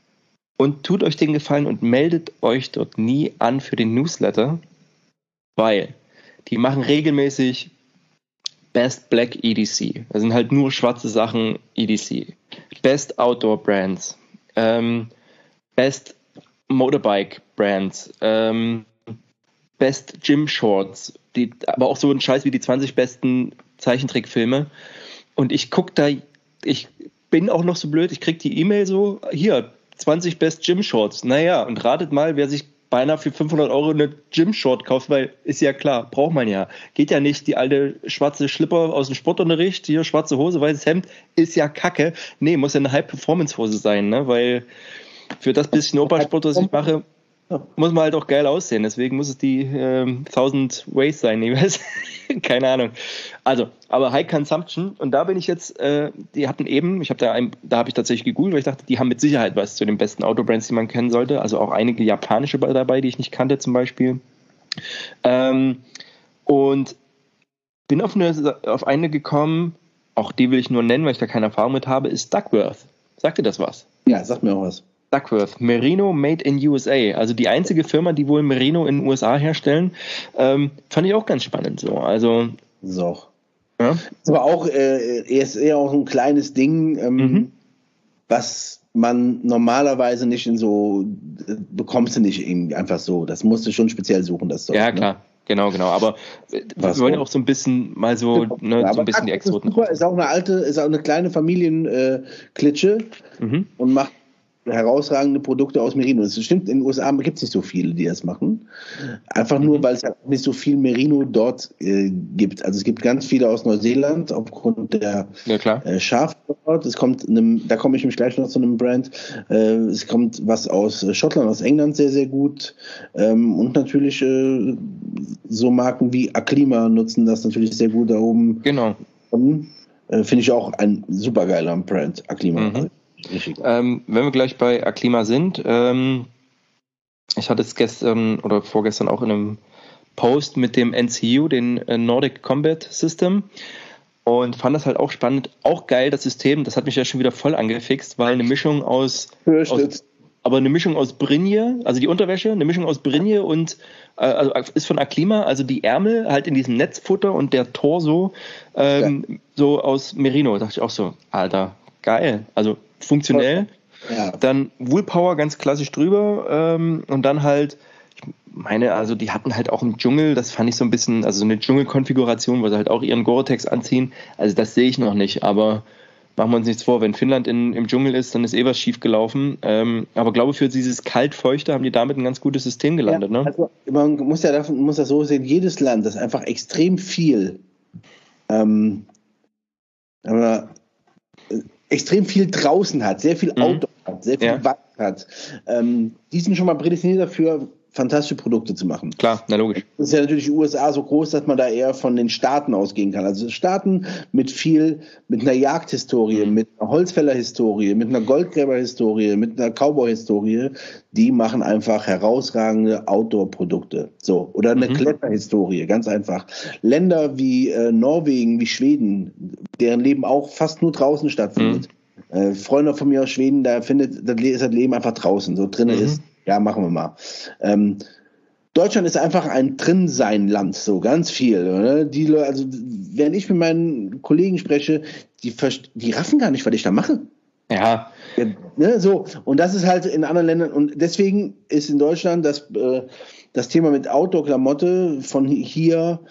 Und tut euch den Gefallen und meldet euch dort nie an für den Newsletter, weil die machen regelmäßig Best Black E D C. Das sind halt nur schwarze Sachen E D C. Best Outdoor Brands. Ähm, Best Motorbike Brands. Ähm, Best Gym Shorts. Die, aber auch so ein Scheiß wie die zwanzig besten Zeichentrickfilme. Und ich gucke da, ich bin auch noch so blöd, ich kriege die E-Mail so, hier, zwanzig Best Gym Shorts. Naja, und ratet mal, wer sich beinahe für fünfhundert Euro eine Gym-Short kauft, weil ist ja klar, braucht man ja. Geht ja nicht, die alte schwarze Schlipper aus dem Sportunterricht, hier schwarze Hose, weißes Hemd, ist ja kacke. Nee, muss ja eine High-Performance-Hose sein, ne? Weil für das bisschen Obersport, was ich mache, muss man halt auch geil aussehen. Deswegen muss es die ähm, tausend Ways sein, jeweils. Keine Ahnung. Also, aber High Consumption, und da bin ich jetzt, äh, die hatten eben, ich habe da, ein, da habe ich tatsächlich gegoogelt, weil ich dachte, die haben mit Sicherheit was zu den besten Autobrands, die man kennen sollte. Also auch einige japanische dabei, die ich nicht kannte zum Beispiel. Ähm, und bin auf eine, auf eine gekommen, auch die will ich nur nennen, weil ich da keine Erfahrung mit habe, ist Duckworth. Sagt dir das was? Ja, sagt mir auch was. Duckworth, Merino made in U S A, also die einzige Firma, die wohl Merino in den U S A herstellen, ähm, fand ich auch ganz spannend so. Also so. Ja. Ist aber auch, äh, er ist eher auch ein kleines Ding, ähm, mhm. was man normalerweise nicht in so, äh, bekommst du nicht irgendwie einfach so. Das musst du schon speziell suchen, das Zeug. Ja, klar. Ne? Genau, genau. Aber was wir wollen ja auch so ein bisschen mal so, ne, ja, so ein bisschen die Exoten. Ist, super, ist auch eine alte, ist auch eine kleine Familienklitsche äh, mhm. und macht herausragende Produkte aus Merino. Das stimmt, in den U S A gibt es nicht so viele, die das machen. Einfach nur, mhm. weil es halt nicht so viel Merino dort äh, gibt. Also es gibt ganz viele aus Neuseeland aufgrund der ja, klar. Äh, Schaf dort. Es kommt einem, da komme ich nämlich gleich noch zu einem Brand. Äh, es kommt was aus Schottland, aus England sehr, sehr gut. Ähm, und natürlich äh, so Marken wie Aklima nutzen das natürlich sehr gut da oben. Genau. Äh, Finde ich auch ein super geiler Brand, Aklima. Mhm. Ähm, wenn wir gleich bei Aklima sind, ähm, ich hatte es gestern oder vorgestern auch in einem Post mit dem N C U, den äh, Nordic Combat System, und fand das halt auch spannend, auch geil, das System, das hat mich ja schon wieder voll angefixt, weil eine Mischung aus, aus aber eine Mischung aus Brinje, also die Unterwäsche, eine Mischung aus Brinje und äh, also ist von Aklima, also die Ärmel halt in diesem Netzfutter und der Torso ähm, ja. so aus Merino. Da dachte ich auch so, Alter, geil. Also funktionell. Ja. Dann Woolpower ganz klassisch drüber ähm, und dann halt, ich meine, also die hatten halt auch im Dschungel, das fand ich so ein bisschen, also so eine Dschungelkonfiguration, wo sie halt auch ihren Gore-Tex anziehen. Also das sehe ich noch nicht, aber machen wir uns nichts vor, wenn Finnland in, im Dschungel ist, dann ist eh was schief gelaufen. Ähm, aber glaube, für dieses kalt-feuchte haben die damit ein ganz gutes System gelandet. Ja, ne? Also man muss ja davon, muss das so sehen, jedes Land, das einfach extrem viel ähm, aber, äh, extrem viel draußen hat, sehr viel Outdoor mhm. hat, sehr viel ja. Wald hat, ähm, die sind schon mal prädestiniert dafür, fantastische Produkte zu machen. Klar, na logisch. Das ist ja natürlich die U S A so groß, dass man da eher von den Staaten ausgehen kann. Also Staaten mit viel, mit einer Jagdhistorie, mhm. mit einer Holzfällerhistorie, mit einer Goldgräberhistorie, mit einer Cowboy-Historie, die machen einfach herausragende Outdoor-Produkte. So. Oder eine mhm. Kletterhistorie, ganz einfach. Länder wie äh, Norwegen, wie Schweden, deren Leben auch fast nur draußen stattfindet. Mhm. Äh, Freunde von mir aus Schweden, da findet das Leben einfach draußen, so drinnen mhm. ist. Ja, machen wir mal. Ähm, Deutschland ist einfach ein Drin-Sein-Land, so ganz viel. Oder? Die, also, wenn ich mit meinen Kollegen spreche, die, die raffen gar nicht, was ich da mache. Ja. ja ne, so. Und das ist halt in anderen Ländern. Und deswegen ist in Deutschland das, äh, das Thema mit Outdoor-Klamotte von hier,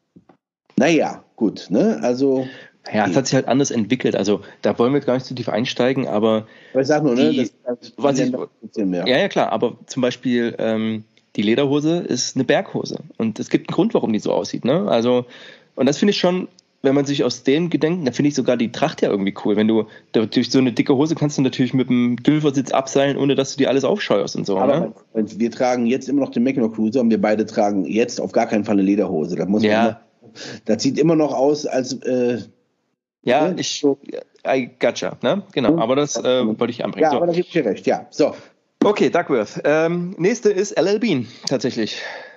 naja, gut. Ne? Also. Ja, es hat sich halt anders entwickelt. Also da wollen wir gar nicht zu tief einsteigen, aber aber ich sag nur, die, ne, das, was ich, ja, ja klar, aber zum Beispiel ähm, die Lederhose ist eine Berghose und es gibt einen Grund, warum die so aussieht. Ne? Also und das finde ich schon, wenn man sich aus dem Gedenken, da finde ich sogar die Tracht ja irgendwie cool. Wenn du durch so eine dicke Hose kannst du natürlich mit dem Dülfersitz abseilen, ohne dass du dir alles aufscheuerst und so. Aber ne? wir tragen jetzt immer noch den Mackinac Cruiser und wir beide tragen jetzt auf gar keinen Fall eine Lederhose. Das muss man ja. immer, das sieht immer noch aus, als äh, Ja, ja, ich, I gotcha, ne? Genau, aber das äh, wollte ich anbringen. Ja, so. aber da gebe ich dir recht, ja. So. Okay, Duckworth. Ähm, nächste ist L L Bean, tatsächlich.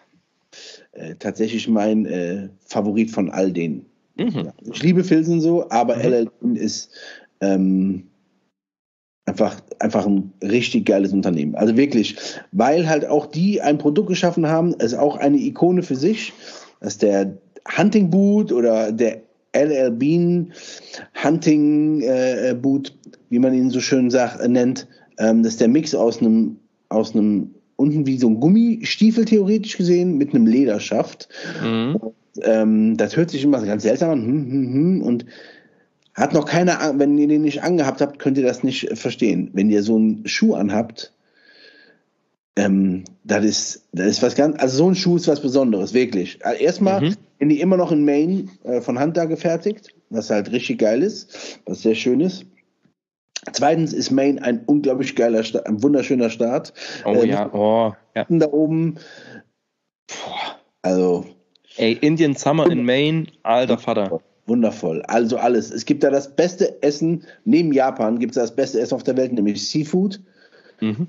Äh, tatsächlich mein äh, Favorit von all denen. Mhm. Ja. Ich liebe Filzen so, aber mhm. L L Bean ist ähm, einfach, einfach ein richtig geiles Unternehmen. Also wirklich, weil halt auch die ein Produkt geschaffen haben, ist auch eine Ikone für sich, dass der Hunting Boot oder der L L Bean Hunting äh, Boot, wie man ihn so schön sagt, äh, nennt, ähm, das ist der Mix aus einem aus einem unten wie so ein Gummistiefel theoretisch gesehen mit einem Lederschaft. Mhm. Und, ähm, das hört sich immer ganz seltsam an hm, hm, hm, und hat noch keiner, wenn ihr den nicht angehabt habt, könnt ihr das nicht verstehen. Wenn ihr so einen Schuh anhabt, ähm, das ist, das ist was ganz, also so ein Schuh ist was Besonderes, wirklich. Also erstmal mhm. sind die immer noch in Maine äh, von Hand da gefertigt, was halt richtig geil ist, was sehr schön ist. Zweitens ist Maine ein unglaublich geiler, Sta- ein wunderschöner Staat. Oh äh, ja, oh ja. Da oben, boah, also. Ey, Indian Summer in Maine, alter Vater. Wundervoll, also alles. Es gibt da das beste Essen, neben Japan gibt es das beste Essen auf der Welt, nämlich Seafood. Mhm.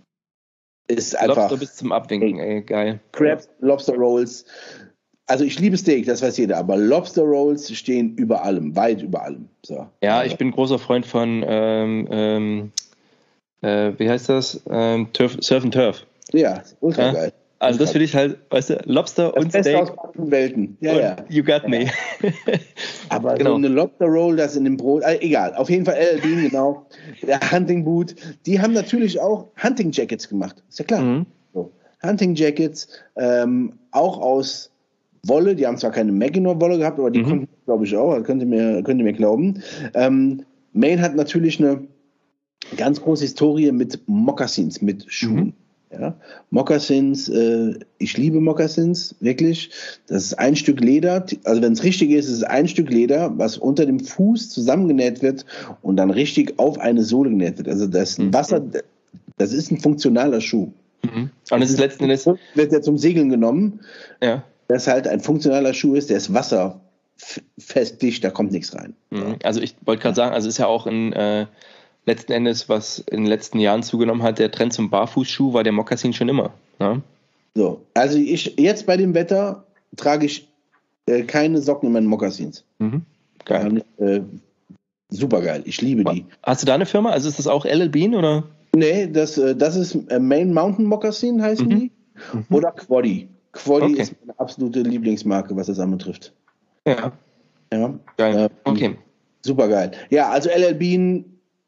Ist einfach. Lobster bis zum Abwinken, ey, ey geil. Crabs, Lobster Rolls. Also ich liebe Steak, das weiß jeder, aber Lobster Rolls stehen über allem, weit über allem. So. Ja, also. Ich bin großer Freund von, ähm, ähm, äh, wie heißt das? Ähm, Turf, Surf and Turf. Ja, ultra ja? geil. Also das finde ich halt, weißt du, Lobster das und Beste Steak. Aus beiden Welten. Ja, und ja. You got me. Ja. Aber genau. so eine Lobster Roll, das in dem Brot, äh, egal, auf jeden Fall L L Bean, genau. Der Hunting Boot, die haben natürlich auch Hunting Jackets gemacht, ist ja klar. Mhm. So. Hunting Jackets, ähm, auch aus Wolle, die haben zwar keine Mackinac-Wolle gehabt, aber die mhm. konnten, glaube ich, auch, könnt ihr mir, könnt ihr mir glauben. Ähm, Maine hat natürlich eine ganz große Historie mit Mokassins, mit Schuhen. Mhm. Ja, Mokassins, äh, ich liebe Mokassins, wirklich. Das ist ein Stück Leder, also wenn es richtig ist, ist es ein Stück Leder, was unter dem Fuß zusammengenäht wird und dann richtig auf eine Sohle genäht wird. Also das mhm. Wasser, das ist ein funktionaler Schuh. Mhm. Und es ist letzten Endes wird ja zum Segeln genommen, ja. Das halt ein funktionaler Schuh ist, der ist wasserfest dicht, da kommt nichts rein. Mhm. Also ich wollte gerade sagen, also ist ja auch ein äh, letzten Endes, was in den letzten Jahren zugenommen hat, der Trend zum Barfußschuh war der Mokassin schon immer. Ne? So, also ich jetzt bei dem Wetter trage ich äh, keine Socken in meinen Mokassins. Mhm. Geil. Äh, super geil, ich liebe die. Hast du da eine Firma? Also ist das auch L L Bean oder? Nee, das, äh, das ist äh, Main Mountain Moccasin, heißen Mhm. die. Mhm. Oder Quaddy. Quaddy Okay. ist meine absolute Lieblingsmarke, was das anbetrifft. Ja, Ja. geil. Ähm, Okay. Super geil. Ja, also L L Bean,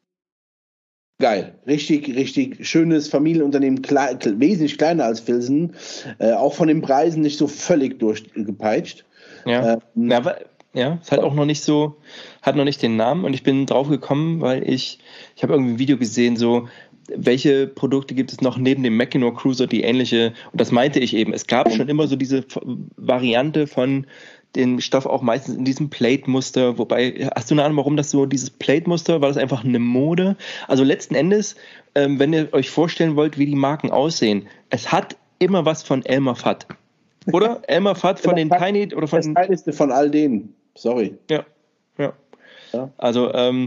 geil. Richtig, richtig schönes Familienunternehmen, klei- wesentlich kleiner als Filsen. Äh, auch von den Preisen nicht so völlig durchgepeitscht. Ja. Ähm, Ja, aber, ja, es hat auch noch nicht so, hat noch nicht den Namen und ich bin drauf gekommen, weil ich, ich habe irgendwie ein Video gesehen, so, welche Produkte gibt es noch neben dem Mackinac Cruiser, die ähnliche, und das meinte ich eben, es gab schon immer so diese F- Variante von den Stoff auch meistens in diesem Plate-Muster, wobei, hast du eine Ahnung, warum das so, dieses Plate-Muster, war das einfach eine Mode? Also letzten Endes, ähm, wenn ihr euch vorstellen wollt, wie die Marken aussehen, es hat immer was von Elmer Fudd. Oder? Elmer Fudd von den Tiny oder von das Kleinste von all denen. Sorry. ja, ja. Ja. Also, ähm,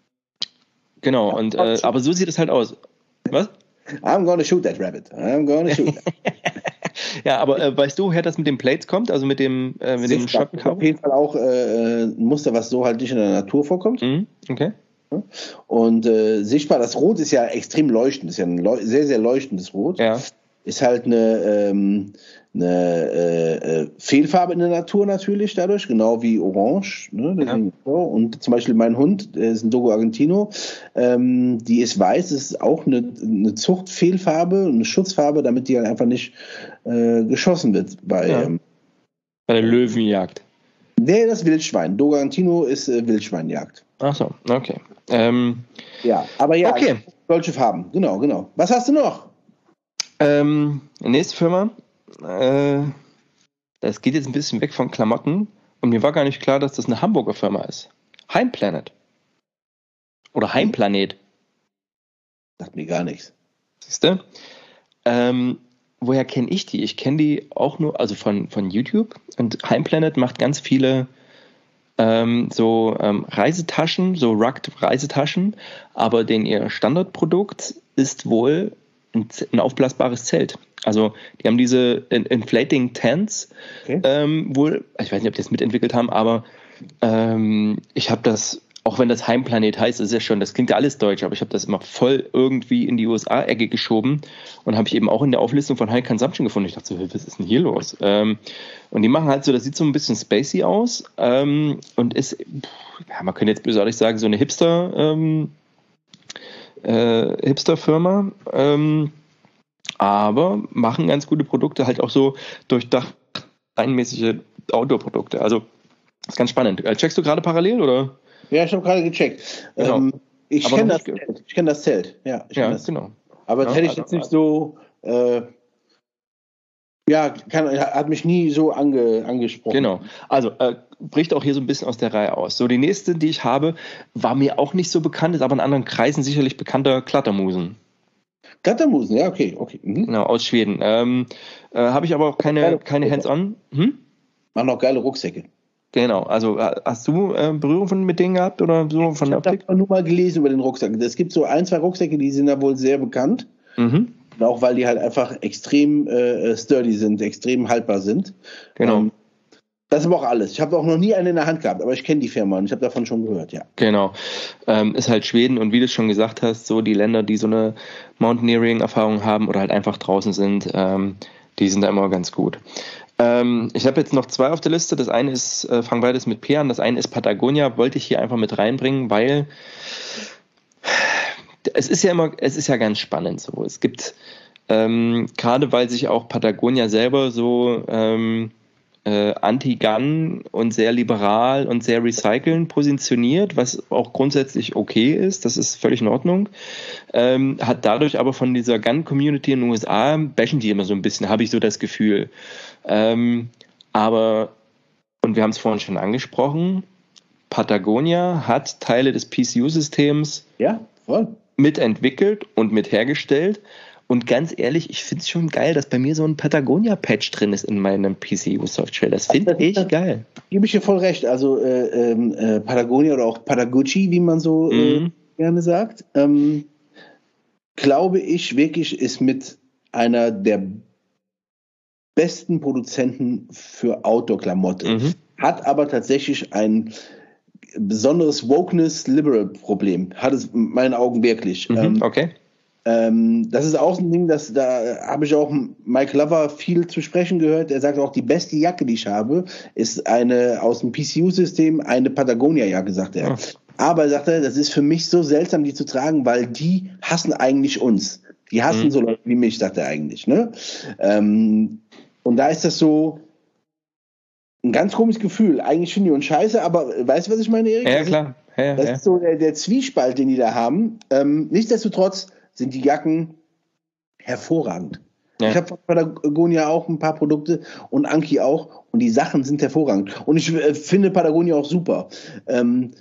genau, und äh, aber so sieht es halt aus. Was? I'm gonna shoot that rabbit. I'm gonna shoot that. Ja, aber äh, weißt du, woher das mit den Plates kommt? Also mit dem, äh, mit dem Sichtbar. Das ist auf Schottenkabel? jeden Fall auch äh, ein Muster, was so halt nicht in der Natur vorkommt. Mhm, okay. Und äh, sichtbar, das Rot ist ja extrem leuchtend, ist ja ein leu sehr, sehr leuchtendes Rot. Ja. Ist halt eine, ähm, eine äh, äh, Fehlfarbe in der Natur natürlich dadurch, genau wie Orange. Ne? Deswegen, ja. Und zum Beispiel mein Hund, der ist ein Dogo Argentino, ähm, die ist weiß, das ist auch eine, eine Zuchtfehlfarbe, eine Schutzfarbe, damit die halt einfach nicht äh, geschossen wird bei, Ja. ähm, Bei der Löwenjagd. nee, das Wildschwein. Dogo Argentino ist äh, Wildschweinjagd. Ach so, okay. Ähm, Ja, aber ja, okay. solche Farben, genau, genau. Was hast du noch? Ähm, nächste Firma. Äh, das geht jetzt ein bisschen weg von Klamotten. Und mir war gar nicht klar, dass das eine Hamburger Firma ist. Heimplanet. Oder Heimplanet. Sagt mir gar nichts. Siehst du? Ähm, woher kenne ich die? Ich kenne die auch nur, also von, von YouTube. Und Heimplanet macht ganz viele ähm, so ähm, Reisetaschen, so Rugged Reisetaschen. Aber den ihr Standardprodukt ist wohl ein, ein aufblasbares Zelt. Also die haben diese in, Inflating Tents Okay. ähm, wohl, ich weiß nicht, ob die das mitentwickelt haben, aber ähm, ich habe das, auch wenn das Heimplanet heißt, ist ja schon, das klingt ja alles deutsch, aber ich habe das immer voll irgendwie in die U S A-Ecke geschoben und habe ich eben auch in der Auflistung von High Consumption gefunden. Ich dachte so, was ist denn hier los? Ähm, und die machen halt so, das sieht so ein bisschen spacey aus ähm, und ist, ja, man könnte jetzt bösartig sagen, so eine Hipster ähm, äh, Hipster-Firma, ähm, aber machen ganz gute Produkte, halt auch so durchdacht einmäßige Outdoor-Produkte. Also ist ganz spannend. Äh, checkst du gerade parallel oder? Ja, ich habe gerade gecheckt. Genau. Ähm, ich Aber kenne noch das nicht Zelt. Ich kenne das Zelt. Ja, ich Ja, kenn das. genau. Aber das Ja, hätte ich also- jetzt nicht so. Äh, ja, kann, hat mich nie so ange, angesprochen. Genau. Also äh, bricht auch hier so ein bisschen aus der Reihe aus. So, die nächste, die ich habe, war mir auch nicht so bekannt, ist aber in anderen Kreisen sicherlich bekannter Klattermusen. Klettermusen, ja, okay, okay. Mhm. Genau, aus Schweden. Ähm, äh, habe ich aber auch keine, keine Hands-on. Hm? Machen auch geile Rucksäcke. Genau, also äh, hast du äh, Berührung von, mit denen gehabt oder so von Ich der habe Optik? da nur mal gelesen über den Rucksack. Es gibt so ein, zwei Rucksäcke, die sind da wohl sehr bekannt. Mhm. Auch weil die halt einfach extrem äh, sturdy sind, extrem haltbar sind. Genau. Ähm, das ist aber auch alles. Ich habe auch noch nie eine in der Hand gehabt, aber ich kenne die Firma und ich habe davon schon gehört, ja. Genau. Ähm, ist halt Schweden und wie du schon gesagt hast, so die Länder, die so eine Mountaineering-Erfahrung haben oder halt einfach draußen sind, ähm, die sind da immer ganz gut. Ähm, ich habe jetzt noch zwei auf der Liste. Das eine ist, äh, fang beides mit P an, das eine ist Patagonia, wollte ich hier einfach mit reinbringen, weil es ist ja immer, es ist ja ganz spannend so. Es gibt, ähm, gerade weil sich auch Patagonia selber so ähm, äh, anti-Gun und sehr liberal und sehr recyceln positioniert, was auch grundsätzlich okay ist, das ist völlig in Ordnung, ähm, hat dadurch aber von dieser Gun-Community in den U S A, bashen die immer so ein bisschen, habe ich so das Gefühl. Ähm, aber, und wir haben es vorhin schon angesprochen, Patagonia hat Teile des P C U-Systems Ja, voll. mitentwickelt und mit hergestellt. Und ganz ehrlich, ich finde es schon geil, dass bei mir so ein Patagonia-Patch drin ist in meinem P C U-Software. Das finde ich geil. Gebe ich dir voll recht. Also äh, ähm, äh, Patagonia oder auch Patagucci, wie man so äh, Mhm. gerne sagt, ähm, glaube ich wirklich, ist mit einer der besten Produzenten für Outdoor-Klamotte. Mhm. Hat aber tatsächlich ein besonderes Wokeness-Liberal-Problem. Hat es in meinen Augen wirklich. Mhm. Ähm, Okay. Ähm, das ist auch ein Ding, das, da habe ich auch Mike Lover viel zu sprechen gehört. Er sagt auch, die beste Jacke, die ich habe, ist eine aus dem P C U-System, eine Patagonia-Jacke, sagt er. Ja. Aber, sagt er, das ist für mich so seltsam, die zu tragen, weil die hassen eigentlich uns. Die hassen mhm. so Leute wie mich, sagt er eigentlich. Ne? Ähm, und da ist das so ein ganz komisches Gefühl. Eigentlich finden die uns scheiße, aber weißt du, was ich meine, Erik? Ja, das klar. Ja, ja, das ja. ist so der, der Zwiespalt, den die da haben. Ähm, nichtsdestotrotz sind die Jacken hervorragend. Ja. Ich habe von Patagonia auch ein paar Produkte und Anki auch und die Sachen sind hervorragend. Und ich äh, finde Patagonia auch super. Ähm,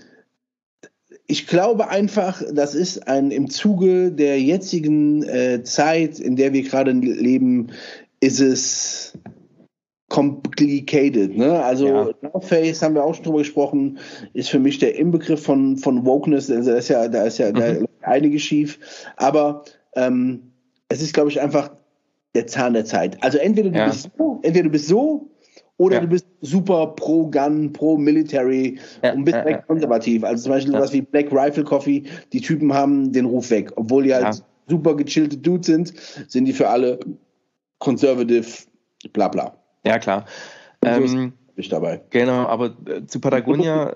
ich glaube einfach, das ist ein im Zuge der jetzigen äh, Zeit, in der wir gerade leben, ist es complicated, ne? Also ja. North Face haben wir auch schon drüber gesprochen, ist für mich der Inbegriff von von Wokeness. Also da ist ja, da ist ja mhm. da einiges schief, aber ähm, es ist, glaube ich, einfach der Zahn der Zeit. Also entweder du ja. bist so, entweder du bist so oder ja. du bist super pro Gun, pro Military ja. und bist ja, direkt ja. konservativ. Also zum Beispiel ja. was wie Black Rifle Coffee, die Typen haben den Ruf weg, obwohl die halt ja. super gechillte Dudes sind, sind die für alle conservative, bla bla. Ja, klar. So ähm, ich dabei. Genau, aber äh, zu Patagonia,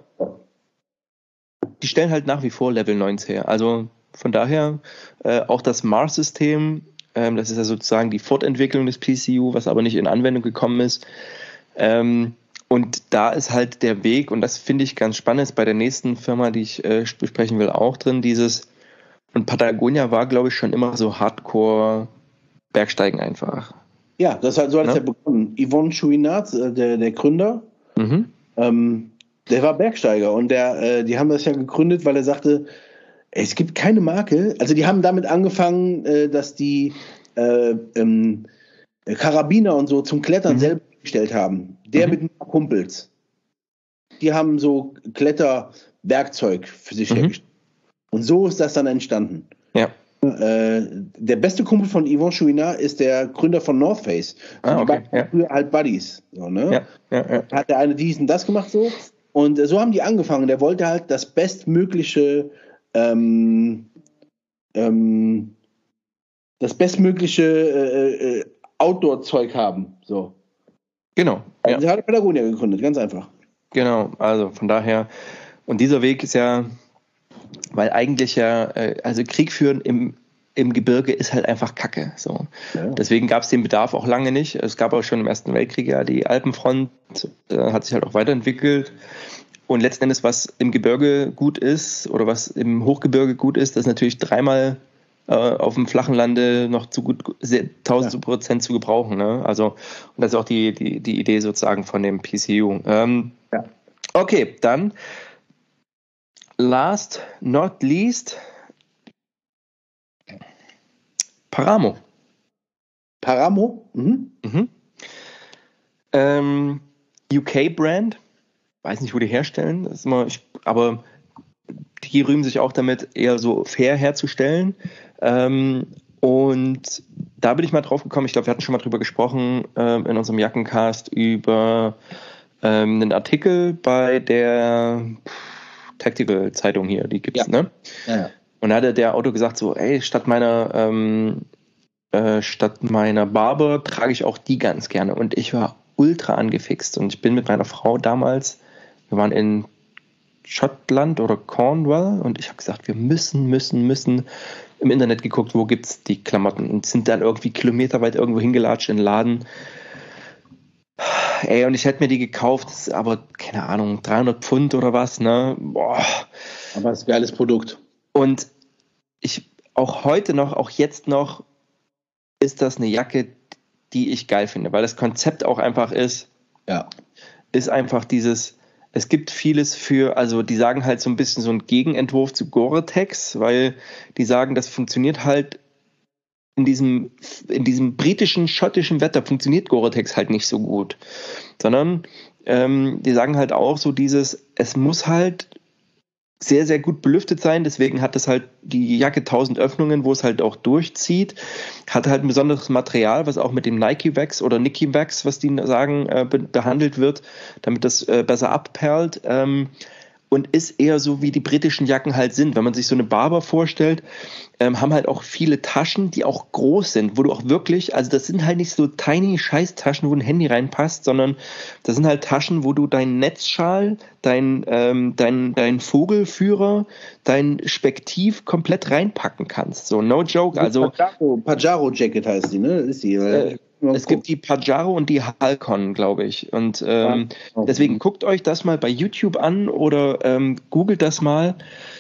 die stellen halt nach wie vor Level neunzig her. Also von daher äh, auch das Mars-System, ähm, das ist ja sozusagen die Fortentwicklung des P C U, was aber nicht in Anwendung gekommen ist. Ähm, und da ist halt der Weg, und das finde ich ganz spannend, ist bei der nächsten Firma, die ich äh, besprechen will, auch drin, dieses, und Patagonia war, glaube ich, schon immer so Hardcore-Bergsteigen einfach. Ja, das hat so hat es ja. ja begonnen. Yvon Chouinard, der, der Gründer, mhm. ähm, der war Bergsteiger und der, äh, die haben das ja gegründet, weil er sagte, es gibt keine Marke. Also die haben damit angefangen, äh, dass die äh, ähm, Karabiner und so zum Klettern mhm. selber gestellt haben. Der mhm. mit ein paar Kumpels. Die haben so Kletterwerkzeug für sich mhm. hergestellt. Und so ist das dann entstanden. Ja. Äh, der beste Kumpel von Yvon Chouinard ist der Gründer von North Face. Ah, die okay, waren ja. früher halt Buddies. So, ne? ja, ja, ja. Hat der eine dies und das gemacht so. Und äh, so haben die angefangen. Der wollte halt das bestmögliche ähm, ähm, das bestmögliche äh, äh, Outdoor-Zeug haben. So. Genau. Also ja. Der hat Patagonia gegründet, ganz einfach. Genau, also von daher, und dieser Weg ist ja, weil eigentlich ja, also Krieg führen im, im Gebirge ist halt einfach Kacke. So. Ja. Deswegen gab es den Bedarf auch lange nicht. Es gab auch schon im Ersten Weltkrieg ja die Alpenfront, äh, hat sich halt auch weiterentwickelt. Und letzten Endes, was im Gebirge gut ist oder was im Hochgebirge gut ist, das ist natürlich dreimal äh, auf dem flachen Lande noch zu gut, tausend Prozent ja. zu gebrauchen. Ne? Also, und das ist auch die, die, die Idee sozusagen von dem P C U. Ähm, ja. Okay, dann last not least Paramo. Paramo? Mhm. Mhm. Ähm, U K-Brand. Weiß nicht, wo die herstellen. Das ist immer, ich, aber die rühmen sich auch damit, eher so fair herzustellen. Ähm, und da bin ich mal drauf gekommen. Ich glaube, wir hatten schon mal drüber gesprochen ähm, in unserem Jackencast über ähm, einen Artikel bei der Tactical-Zeitung hier, die gibt's, ja. ne? Ja, ja. Und da hatte der Autor gesagt so, ey, statt meiner ähm, äh, statt meiner Barber trage ich auch die ganz gerne. Und ich war ultra angefixt. Und ich bin mit meiner Frau damals, wir waren in Schottland oder Cornwall und ich habe gesagt, wir müssen, müssen, müssen im Internet geguckt, wo gibt's die Klamotten und sind dann irgendwie kilometerweit irgendwo hingelatscht in den Laden. Ey, und ich hätte mir die gekauft, aber keine Ahnung, dreihundert Pfund oder was, ne? Boah. Aber es ist ein geiles Produkt. Und ich, auch heute noch, auch jetzt noch, ist das eine Jacke, die ich geil finde, weil das Konzept auch einfach ist, ja. ist einfach dieses, es gibt vieles für, also die sagen halt so ein bisschen so ein Gegenentwurf zu Gore-Tex, weil die sagen, das funktioniert halt in diesem, in diesem britischen, schottischen Wetter funktioniert Gore-Tex halt nicht so gut, sondern ähm, die sagen halt auch so dieses, es muss halt sehr, sehr gut belüftet sein, deswegen hat das halt die Jacke tausend Öffnungen, wo es halt auch durchzieht, hat halt ein besonderes Material, was auch mit dem Nike Wax oder Nike Wax, was die sagen, äh, be- behandelt wird, damit das äh, besser abperlt, ähm, und ist eher so, wie die britischen Jacken halt sind. Wenn man sich so eine Barber vorstellt, ähm, haben halt auch viele Taschen, die auch groß sind, wo du auch wirklich, also das sind halt nicht so tiny Scheißtaschen, wo ein Handy reinpasst, sondern das sind halt Taschen, wo du deinen Netzschal, dein, ähm, dein, dein Vogelführer, dein Spektiv komplett reinpacken kannst. So, no joke. Also Pajaro, Pajaro Jacket heißt die, ne? Ist die, äh, es gibt die Pajaro und die Halcon, glaube ich. Und ähm, Ja, okay. deswegen guckt euch das mal bei YouTube an oder ähm, googelt das mal.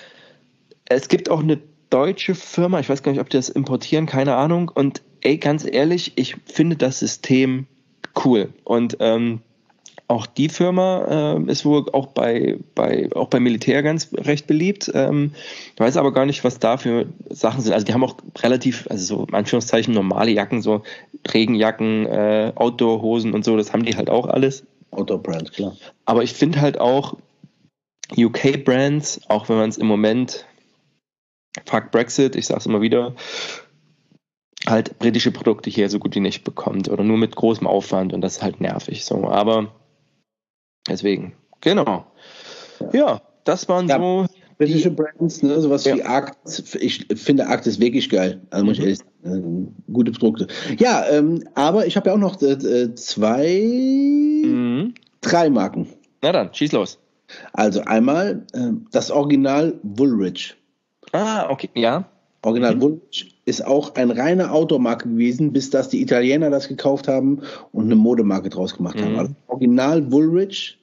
Es gibt auch eine deutsche Firma, ich weiß gar nicht, ob die das importieren, keine Ahnung. Und ey, ganz ehrlich, ich finde das System cool. Und ähm, auch die Firma äh, ist wohl auch bei, bei, auch beim Militär ganz recht beliebt. Ähm, ich weiß aber gar nicht, was da für Sachen sind. Also die haben auch relativ, also so in Anführungszeichen normale Jacken, so Regenjacken, äh, Outdoor-Hosen und so, das haben die halt auch alles. Outdoor-Brand, klar. Aber ich finde halt auch U K-Brands, auch wenn man es im Moment, fuck Brexit, ich sag's immer wieder, halt britische Produkte hier so gut wie nicht bekommt oder nur mit großem Aufwand und das ist halt nervig. So, aber deswegen, genau. Ja, das waren Ja, so britische Brands, ne, sowas Ja. wie Arctis. Ich finde Arctis wirklich geil. Also muss ich ehrlich sagen, äh, gute Produkte. Ja, ähm, aber ich habe ja auch noch äh, zwei, Mhm. drei Marken. Na dann, schieß los. Also einmal äh, das Original Woolrich. Ah, okay, ja. Original Mhm. Woolrich ist auch eine reine Outdoor-Marke gewesen, bis dass die Italiener das gekauft haben und eine Modemarke draus gemacht haben. Mhm. Also Original Woolrich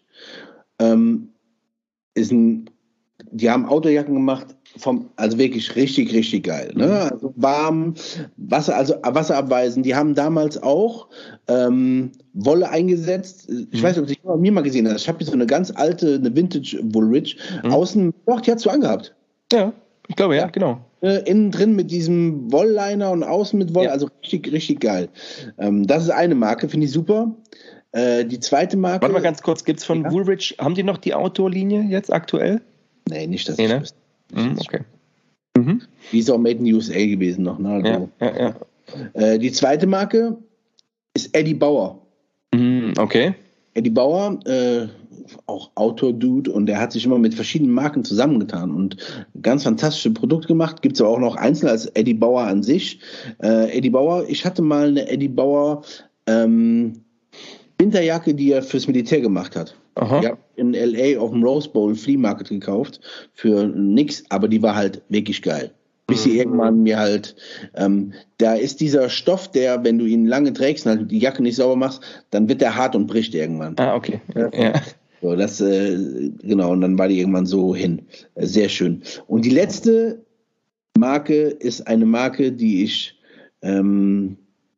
ähm, ist ein, die haben Outdoorjacken gemacht, vom, also wirklich richtig, richtig geil. Ne? Also warm, Wasser, also wasserabweisend. Die haben damals auch ähm, Wolle eingesetzt. Ich Mhm. weiß nicht, ob du das mir mal gesehen hast. Ich habe hier so eine ganz alte, eine Vintage Woolrich. Mhm. Außen, doch, die hast du angehabt. Ja, ich glaube, ja, Ja. genau. Äh, innen drin mit diesem Wollliner und außen mit Wolle, Ja. also richtig, richtig geil. Ähm, das ist eine Marke, finde ich super. Äh, die zweite Marke. Warte mal ganz kurz, gibt's von Ja. Woolrich, haben die noch die Outdoor-Linie jetzt aktuell? Nee, nicht, dass Nee, ich ne? wüsste. Mhm, okay. Mhm. Die ist auch made in the U S A gewesen noch. Ne? Also, Ja, ja, ja. äh, die zweite Marke ist Eddie Bauer. Mhm, okay. Eddie Bauer, äh, auch Outdoor-Dude, und der hat sich immer mit verschiedenen Marken zusammengetan und ganz fantastische Produkte gemacht. Gibt es aber auch noch einzeln als Eddie Bauer an sich. Äh, Eddie Bauer, ich hatte mal eine Eddie Bauer ähm, Winterjacke, die er fürs Militär gemacht hat. Aha. Ich habe in L A auf dem Rose Bowl Flea Market gekauft für nix, aber die war halt wirklich geil. Bis sie Mhm. irgendwann mir halt, ähm, da ist dieser Stoff, der, wenn du ihn lange trägst und halt die Jacke nicht sauber machst, dann wird der hart und bricht irgendwann. Ah, okay. Ja. So, das, äh, genau, und dann war die irgendwann so hin. Äh, sehr schön. Und die letzte Marke ist eine Marke, die ich ähm,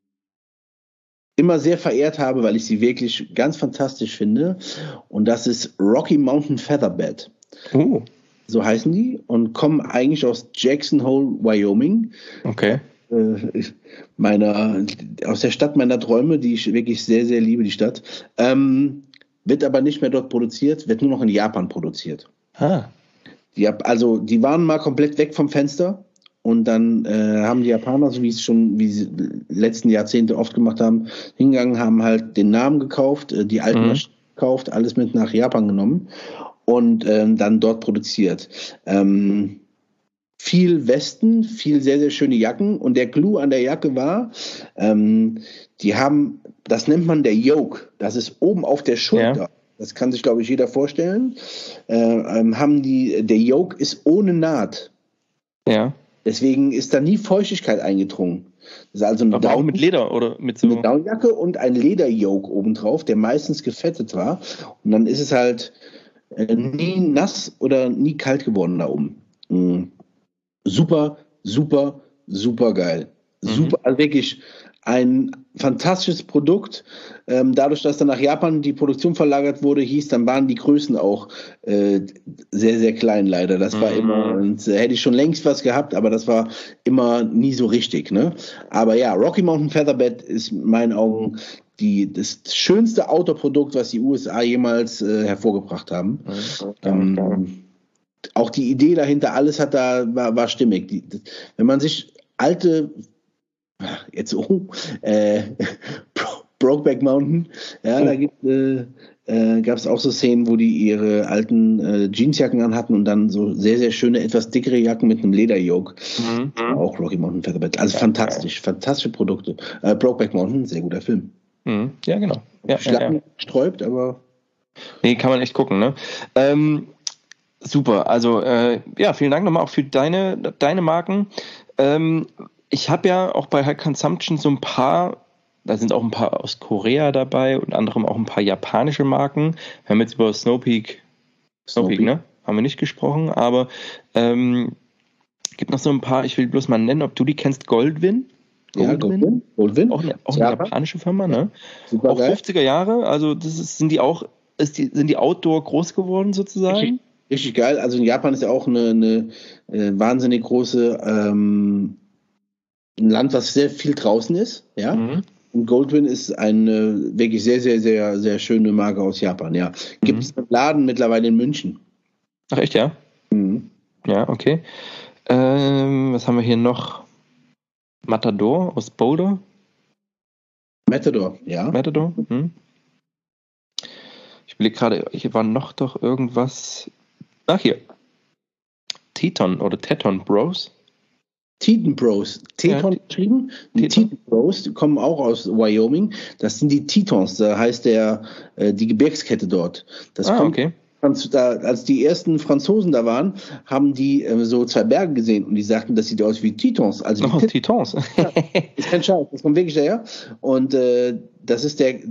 immer sehr verehrt habe, weil ich sie wirklich ganz fantastisch finde. Und das ist Rocky Mountain Featherbed. Uh, So heißen die und kommen eigentlich aus Jackson Hole, Wyoming. okay. Äh, meiner, aus der Stadt meiner Träume, die ich wirklich sehr, sehr liebe, die Stadt. Ähm, wird aber nicht mehr dort produziert, wird nur noch in Japan produziert. Ah. Die, also, die waren mal komplett weg vom Fenster und dann äh, haben die Japaner, so wie es schon wie sie letzten Jahrzehnte oft gemacht haben, hingegangen, haben halt den Namen gekauft, äh, die alten Mhm. Maschinen gekauft, alles mit nach Japan genommen und ähm, dann dort produziert. Ähm, viel Westen, viel sehr, sehr schöne Jacken und der Clou an der Jacke war, ähm, die haben, das nennt man der Yoke, das ist oben auf der Schulter. Ja. Das kann sich, glaube ich, jeder vorstellen. Äh, ähm, haben die, der Yoke ist ohne Naht. Ja. Deswegen ist da nie Feuchtigkeit eingedrungen. Das ist also eine, Aber auch Down, mit Leder oder mit so. eine Downjacke und ein Lederyoke obendrauf, der meistens gefettet war. Und dann ist es halt äh, nie nass oder nie kalt geworden da oben. Mhm. Super, super, super geil. Super, also wirklich ein fantastisches Produkt. Ähm, dadurch, dass dann nach Japan die Produktion verlagert wurde, hieß, dann waren die Größen auch äh, sehr, sehr klein leider. Das war Mhm. immer, und äh, hätte ich schon längst was gehabt, aber das war immer nie so richtig. Ne? Aber ja, Rocky Mountain Featherbed ist in meinen Augen die, das schönste Outdoor-Produkt, was die U S A jemals äh, hervorgebracht haben. Mhm. Ähm, auch die Idee dahinter, alles hat da, war, war stimmig. Die, das, wenn man sich alte, jetzt so, äh, Brokeback Mountain, ja, Oh. da gibt äh, äh, gab es auch so Szenen, wo die ihre alten äh, Jeansjacken anhatten und dann so sehr, sehr schöne, etwas dickere Jacken mit einem Lederyoke. Mhm. Auch Rocky Mountain Feather Bed. Also ja, fantastisch, ja. fantastische Produkte. Äh, Brokeback Mountain, sehr guter Film. Mhm. Ja, genau. Ja, Schlappen ja, ja. sträubt, aber... Nee, kann man echt gucken, ne? Ähm, super, also äh, ja, vielen Dank nochmal auch für deine, deine Marken. Ähm, ich habe ja auch bei High Consumption so ein paar, da sind auch ein paar aus Korea dabei, unter anderem auch ein paar japanische Marken. Wir haben jetzt über Snowpeak, Snowpeak, Snowpeak. ne? Haben wir nicht gesprochen, aber ähm, gibt noch so ein paar, ich will bloß mal nennen, ob du die kennst, Goldwyn. Ja, Goldwyn. Goldwyn. Auch eine, auch eine japanische Firma, ne? Super auch geil. fünfziger Jahre, also das ist, sind die auch, ist die, sind die Outdoor groß geworden sozusagen? Richtig, richtig geil. Also in Japan ist ja auch eine, eine, eine wahnsinnig große ähm, ein Land, was sehr viel draußen ist, ja. Mhm. Und Goldwyn ist eine wirklich sehr, sehr, sehr, sehr schöne Marke aus Japan, ja. Gibt es mhm. einen Laden mittlerweile in München. Ach echt, ja? Mhm. Ja, okay. Ähm, was haben wir hier noch? Matador aus Boulder? Matador, ja. Matador, hm. Ich überlege gerade, hier war noch doch irgendwas. Ach, hier. Teton oder Teton Bros. Teton Bros. Teton geschrieben. Die Teton Bros, die kommen auch aus Wyoming. Das sind die Tetons, da heißt der, äh, die Gebirgskette dort. Das ah, kommt, okay. Da, als die ersten Franzosen da waren, haben die äh, so zwei Berge gesehen und die sagten, das sieht aus wie Tetons. Also oh, Tetons. Ja, ist kein Scheiß, das kommt wirklich daher. Und äh, das ist der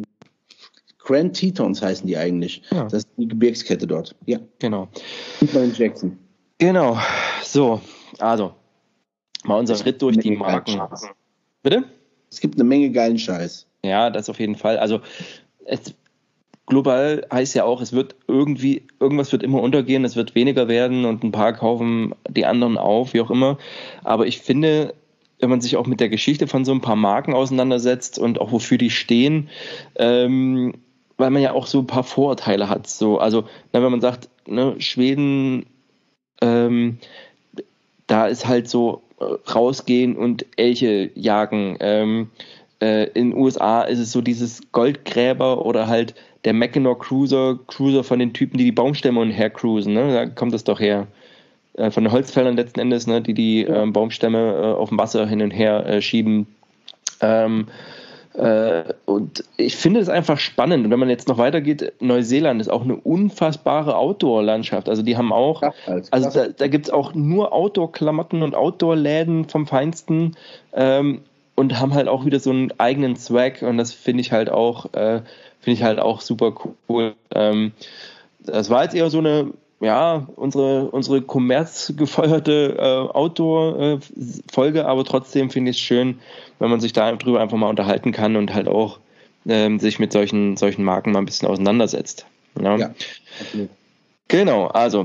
Grand Tetons heißen die eigentlich. Ja. Das ist die Gebirgskette dort. Ja. Genau. Und bei Jackson. Genau. So, also mal unser Schritt durch die Marken. Bitte? Es gibt eine Menge geilen Scheiß. Ja, das auf jeden Fall. Also es global heißt ja auch, es wird irgendwie, irgendwas wird immer untergehen, es wird weniger werden und ein paar kaufen die anderen auf, wie auch immer. Aber ich finde, wenn man sich auch mit der Geschichte von so ein paar Marken auseinandersetzt und auch wofür die stehen, ähm, weil man ja auch so ein paar Vorurteile hat. So, also, na, wenn man sagt, ne, Schweden, ähm, da ist halt so äh, rausgehen und Elche jagen. Ähm, äh, in den U S A ist es so dieses Goldgräber oder halt der Mackinac Cruiser, Cruiser von den Typen, die die Baumstämme und hercruisen, ne? Da kommt das doch her. Äh, von den Holzfällern letzten Endes, ne? Die die ja. äh, Baumstämme äh, auf dem Wasser hin und her äh, schieben. Ähm, äh, und ich finde es einfach spannend. Und wenn man jetzt noch weitergeht, Neuseeland ist auch eine unfassbare Outdoor-Landschaft. Also die haben auch, ja, also da, da gibt es auch nur Outdoor-Klamotten und Outdoor-Läden vom Feinsten. Ähm, und haben halt auch wieder so einen eigenen Swag und das finde ich halt auch, äh, finde ich halt auch super cool. Ähm, das war jetzt eher so eine, ja, unsere, unsere kommerzgefeuerte äh, Outdoor-Folge, aber trotzdem finde ich es schön, wenn man sich da drüber einfach mal unterhalten kann und halt auch ähm, sich mit solchen, solchen Marken mal ein bisschen auseinandersetzt. Ja, ja, absolut. Genau, also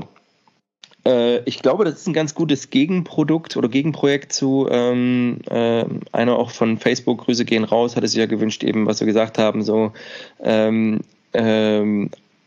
ich glaube, das ist ein ganz gutes Gegenprodukt oder Gegenprojekt zu ähm, äh, einer auch von Facebook, Grüße gehen raus, hatte sich ja gewünscht, eben, was wir gesagt haben, so ähm, ähm,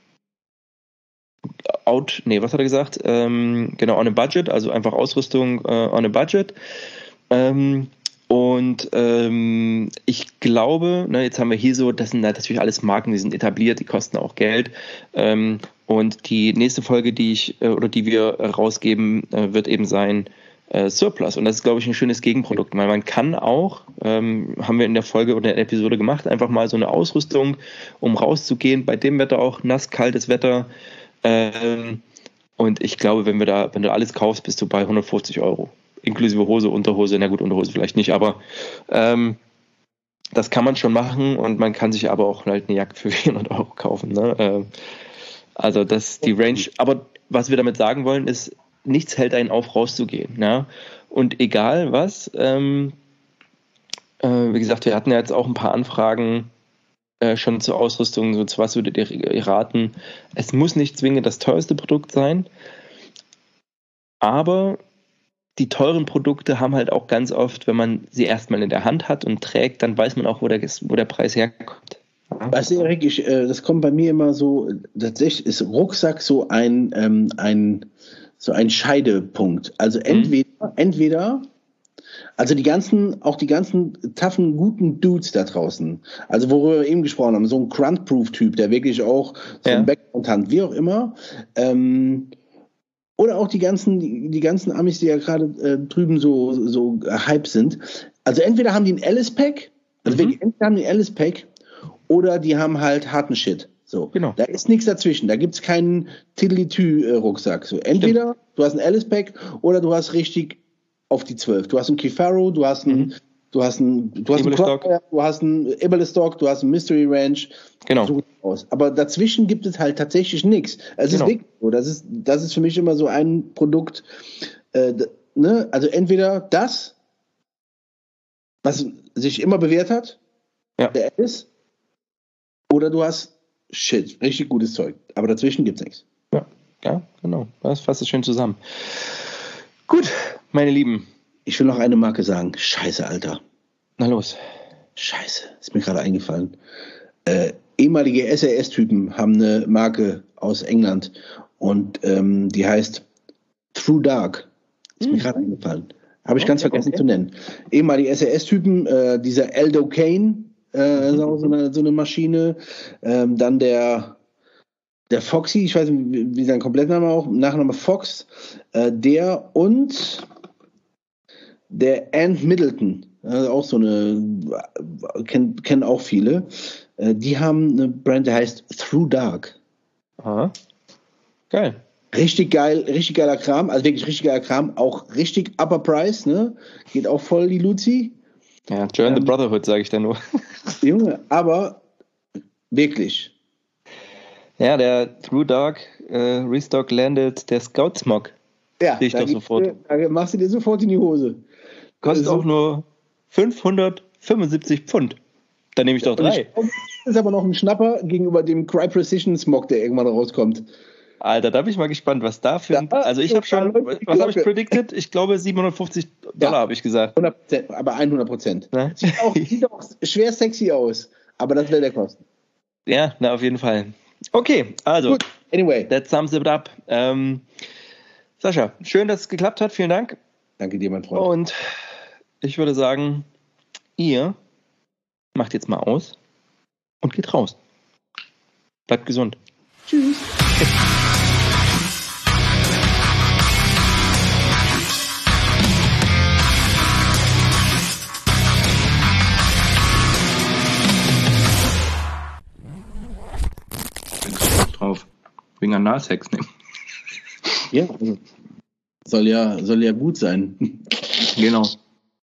out, nee, was hat er gesagt? Ähm, genau, on a budget, also einfach Ausrüstung äh, on a budget. Ähm, und ähm, ich glaube, ne, jetzt haben wir hier so, das sind natürlich alles Marken, die sind etabliert, die kosten auch Geld. Ähm, und die nächste Folge, die ich äh, oder die wir äh, rausgeben, äh, wird eben sein äh, Surplus. Und das ist, glaube ich, ein schönes Gegenprodukt, weil man kann auch, ähm, haben wir in der Folge oder in der Episode gemacht, einfach mal so eine Ausrüstung, um rauszugehen, bei dem Wetter auch nass, kaltes Wetter. Ähm, und ich glaube, wenn wir da, wenn du alles kaufst, bist du bei hundertfünfzig Euro. Inklusive Hose, Unterhose, na gut, Unterhose vielleicht nicht, aber ähm, das kann man schon machen und man kann sich aber auch halt eine Jacke für vierhundert Euro kaufen. Ne? Ähm, also das ist die Range. Aber was wir damit sagen wollen, ist, nichts hält einen auf, rauszugehen. Ja? Und egal was, ähm, äh, wie gesagt, wir hatten ja jetzt auch ein paar Anfragen äh, schon zur Ausrüstung, so zu was würdet ihr raten. Es muss nicht zwingend das teuerste Produkt sein, aber die teuren Produkte haben halt auch ganz oft, wenn man sie erstmal in der Hand hat und trägt, dann weiß man auch, wo der, wo der Preis herkommt. Weißt du, Erik, ich, äh, das kommt bei mir immer so, tatsächlich ist Rucksack so ein, ähm, ein, so ein Scheidepunkt. Also entweder, mhm. entweder Also die ganzen, auch die ganzen toughen, guten Dudes da draußen, also worüber wir eben gesprochen haben, so ein Grunt-Proof-Typ, der wirklich auch so Ja. ein Background hat, wie auch immer, ähm, oder auch die ganzen, die, die ganzen Amis, die ja gerade äh, drüben so, so hype sind. Also entweder haben die ein Alice-Pack, also Mhm. wirklich, entweder haben die ein Alice-Pack, oder die haben halt harten Shit. So. Genau. Da ist nichts dazwischen. Da gibt's keinen Tiddly-Tü-Rucksack. So, entweder Stimmt. du hast ein Alice-Pack oder du hast richtig auf die zwölf. Du hast einen Kifaru, du hast einen, mhm. du hast einen, du hast einen Crossfire, du hast einen Iberlistock, du hast einen Mystery Ranch. Genau. So aus. Aber dazwischen gibt es halt tatsächlich nichts. Es genau. ist wirklich so. Das ist, das ist für mich immer so ein Produkt, äh, ne? Also entweder das, was sich immer bewährt hat, ja. der Alice, oder du hast Shit, richtig gutes Zeug. Aber dazwischen gibt's nichts. Ja, ja, genau. Das fasst es schön zusammen. Gut, meine Lieben. Ich will noch eine Marke sagen. Scheiße, Alter. Na los. Scheiße, ist mir gerade eingefallen. Äh, ehemalige S R S-Typen haben eine Marke aus England und ähm, die heißt True Dark. Ist mhm. mir gerade eingefallen. Habe ich okay, ganz vergessen okay. zu nennen. Ehemalige S R S-Typen, äh, dieser Aldo Kane, äh, mhm. so, eine, so eine Maschine. Ähm, dann der der Foxy, ich weiß nicht, wie, wie sein Komplettname auch, Nachname Fox, äh, der und der Ant Middleton, also auch so eine, kennen kennen auch viele, äh, die haben eine Brand, die heißt Through Dark. Aha. Geil. Richtig geil, richtig geiler Kram, also wirklich richtig geiler Kram, auch richtig upper price, ne? Geht auch voll die Luzi. Ja, join ähm, the Brotherhood, sage ich da nur. Junge, aber wirklich. Ja, der True Dark äh, Restock landet der Scout Smog. Ja, ich da, doch sofort. Du, da machst du dir sofort in die Hose. Kostet also, auch nur fünfhundertfünfundsiebzig Pfund. Da nehme ich doch drei. Das ist aber noch ein Schnapper gegenüber dem Cry Precision Smog, der irgendwann rauskommt. Alter, da bin ich mal gespannt, was da für ein... Also ich habe schon... Was habe ich predicted? Ich glaube siebenhundertfünfzig Dollar ja, habe ich gesagt. hundert Prozent, aber hundert Prozent. Ne? Sieht, auch, sieht auch schwer sexy aus, aber das will der kosten. Ja, na auf jeden Fall. Okay, also, Gut. Anyway. That sums it up. Ähm, Sascha, schön, dass es geklappt hat. Vielen Dank. Danke dir, mein Freund. Und ich würde sagen, ihr macht jetzt mal aus und geht raus. Bleibt gesund. Tschüss. Drauf. Wegen Analsex nehmen. Ja, soll ja, soll ja gut sein. Genau.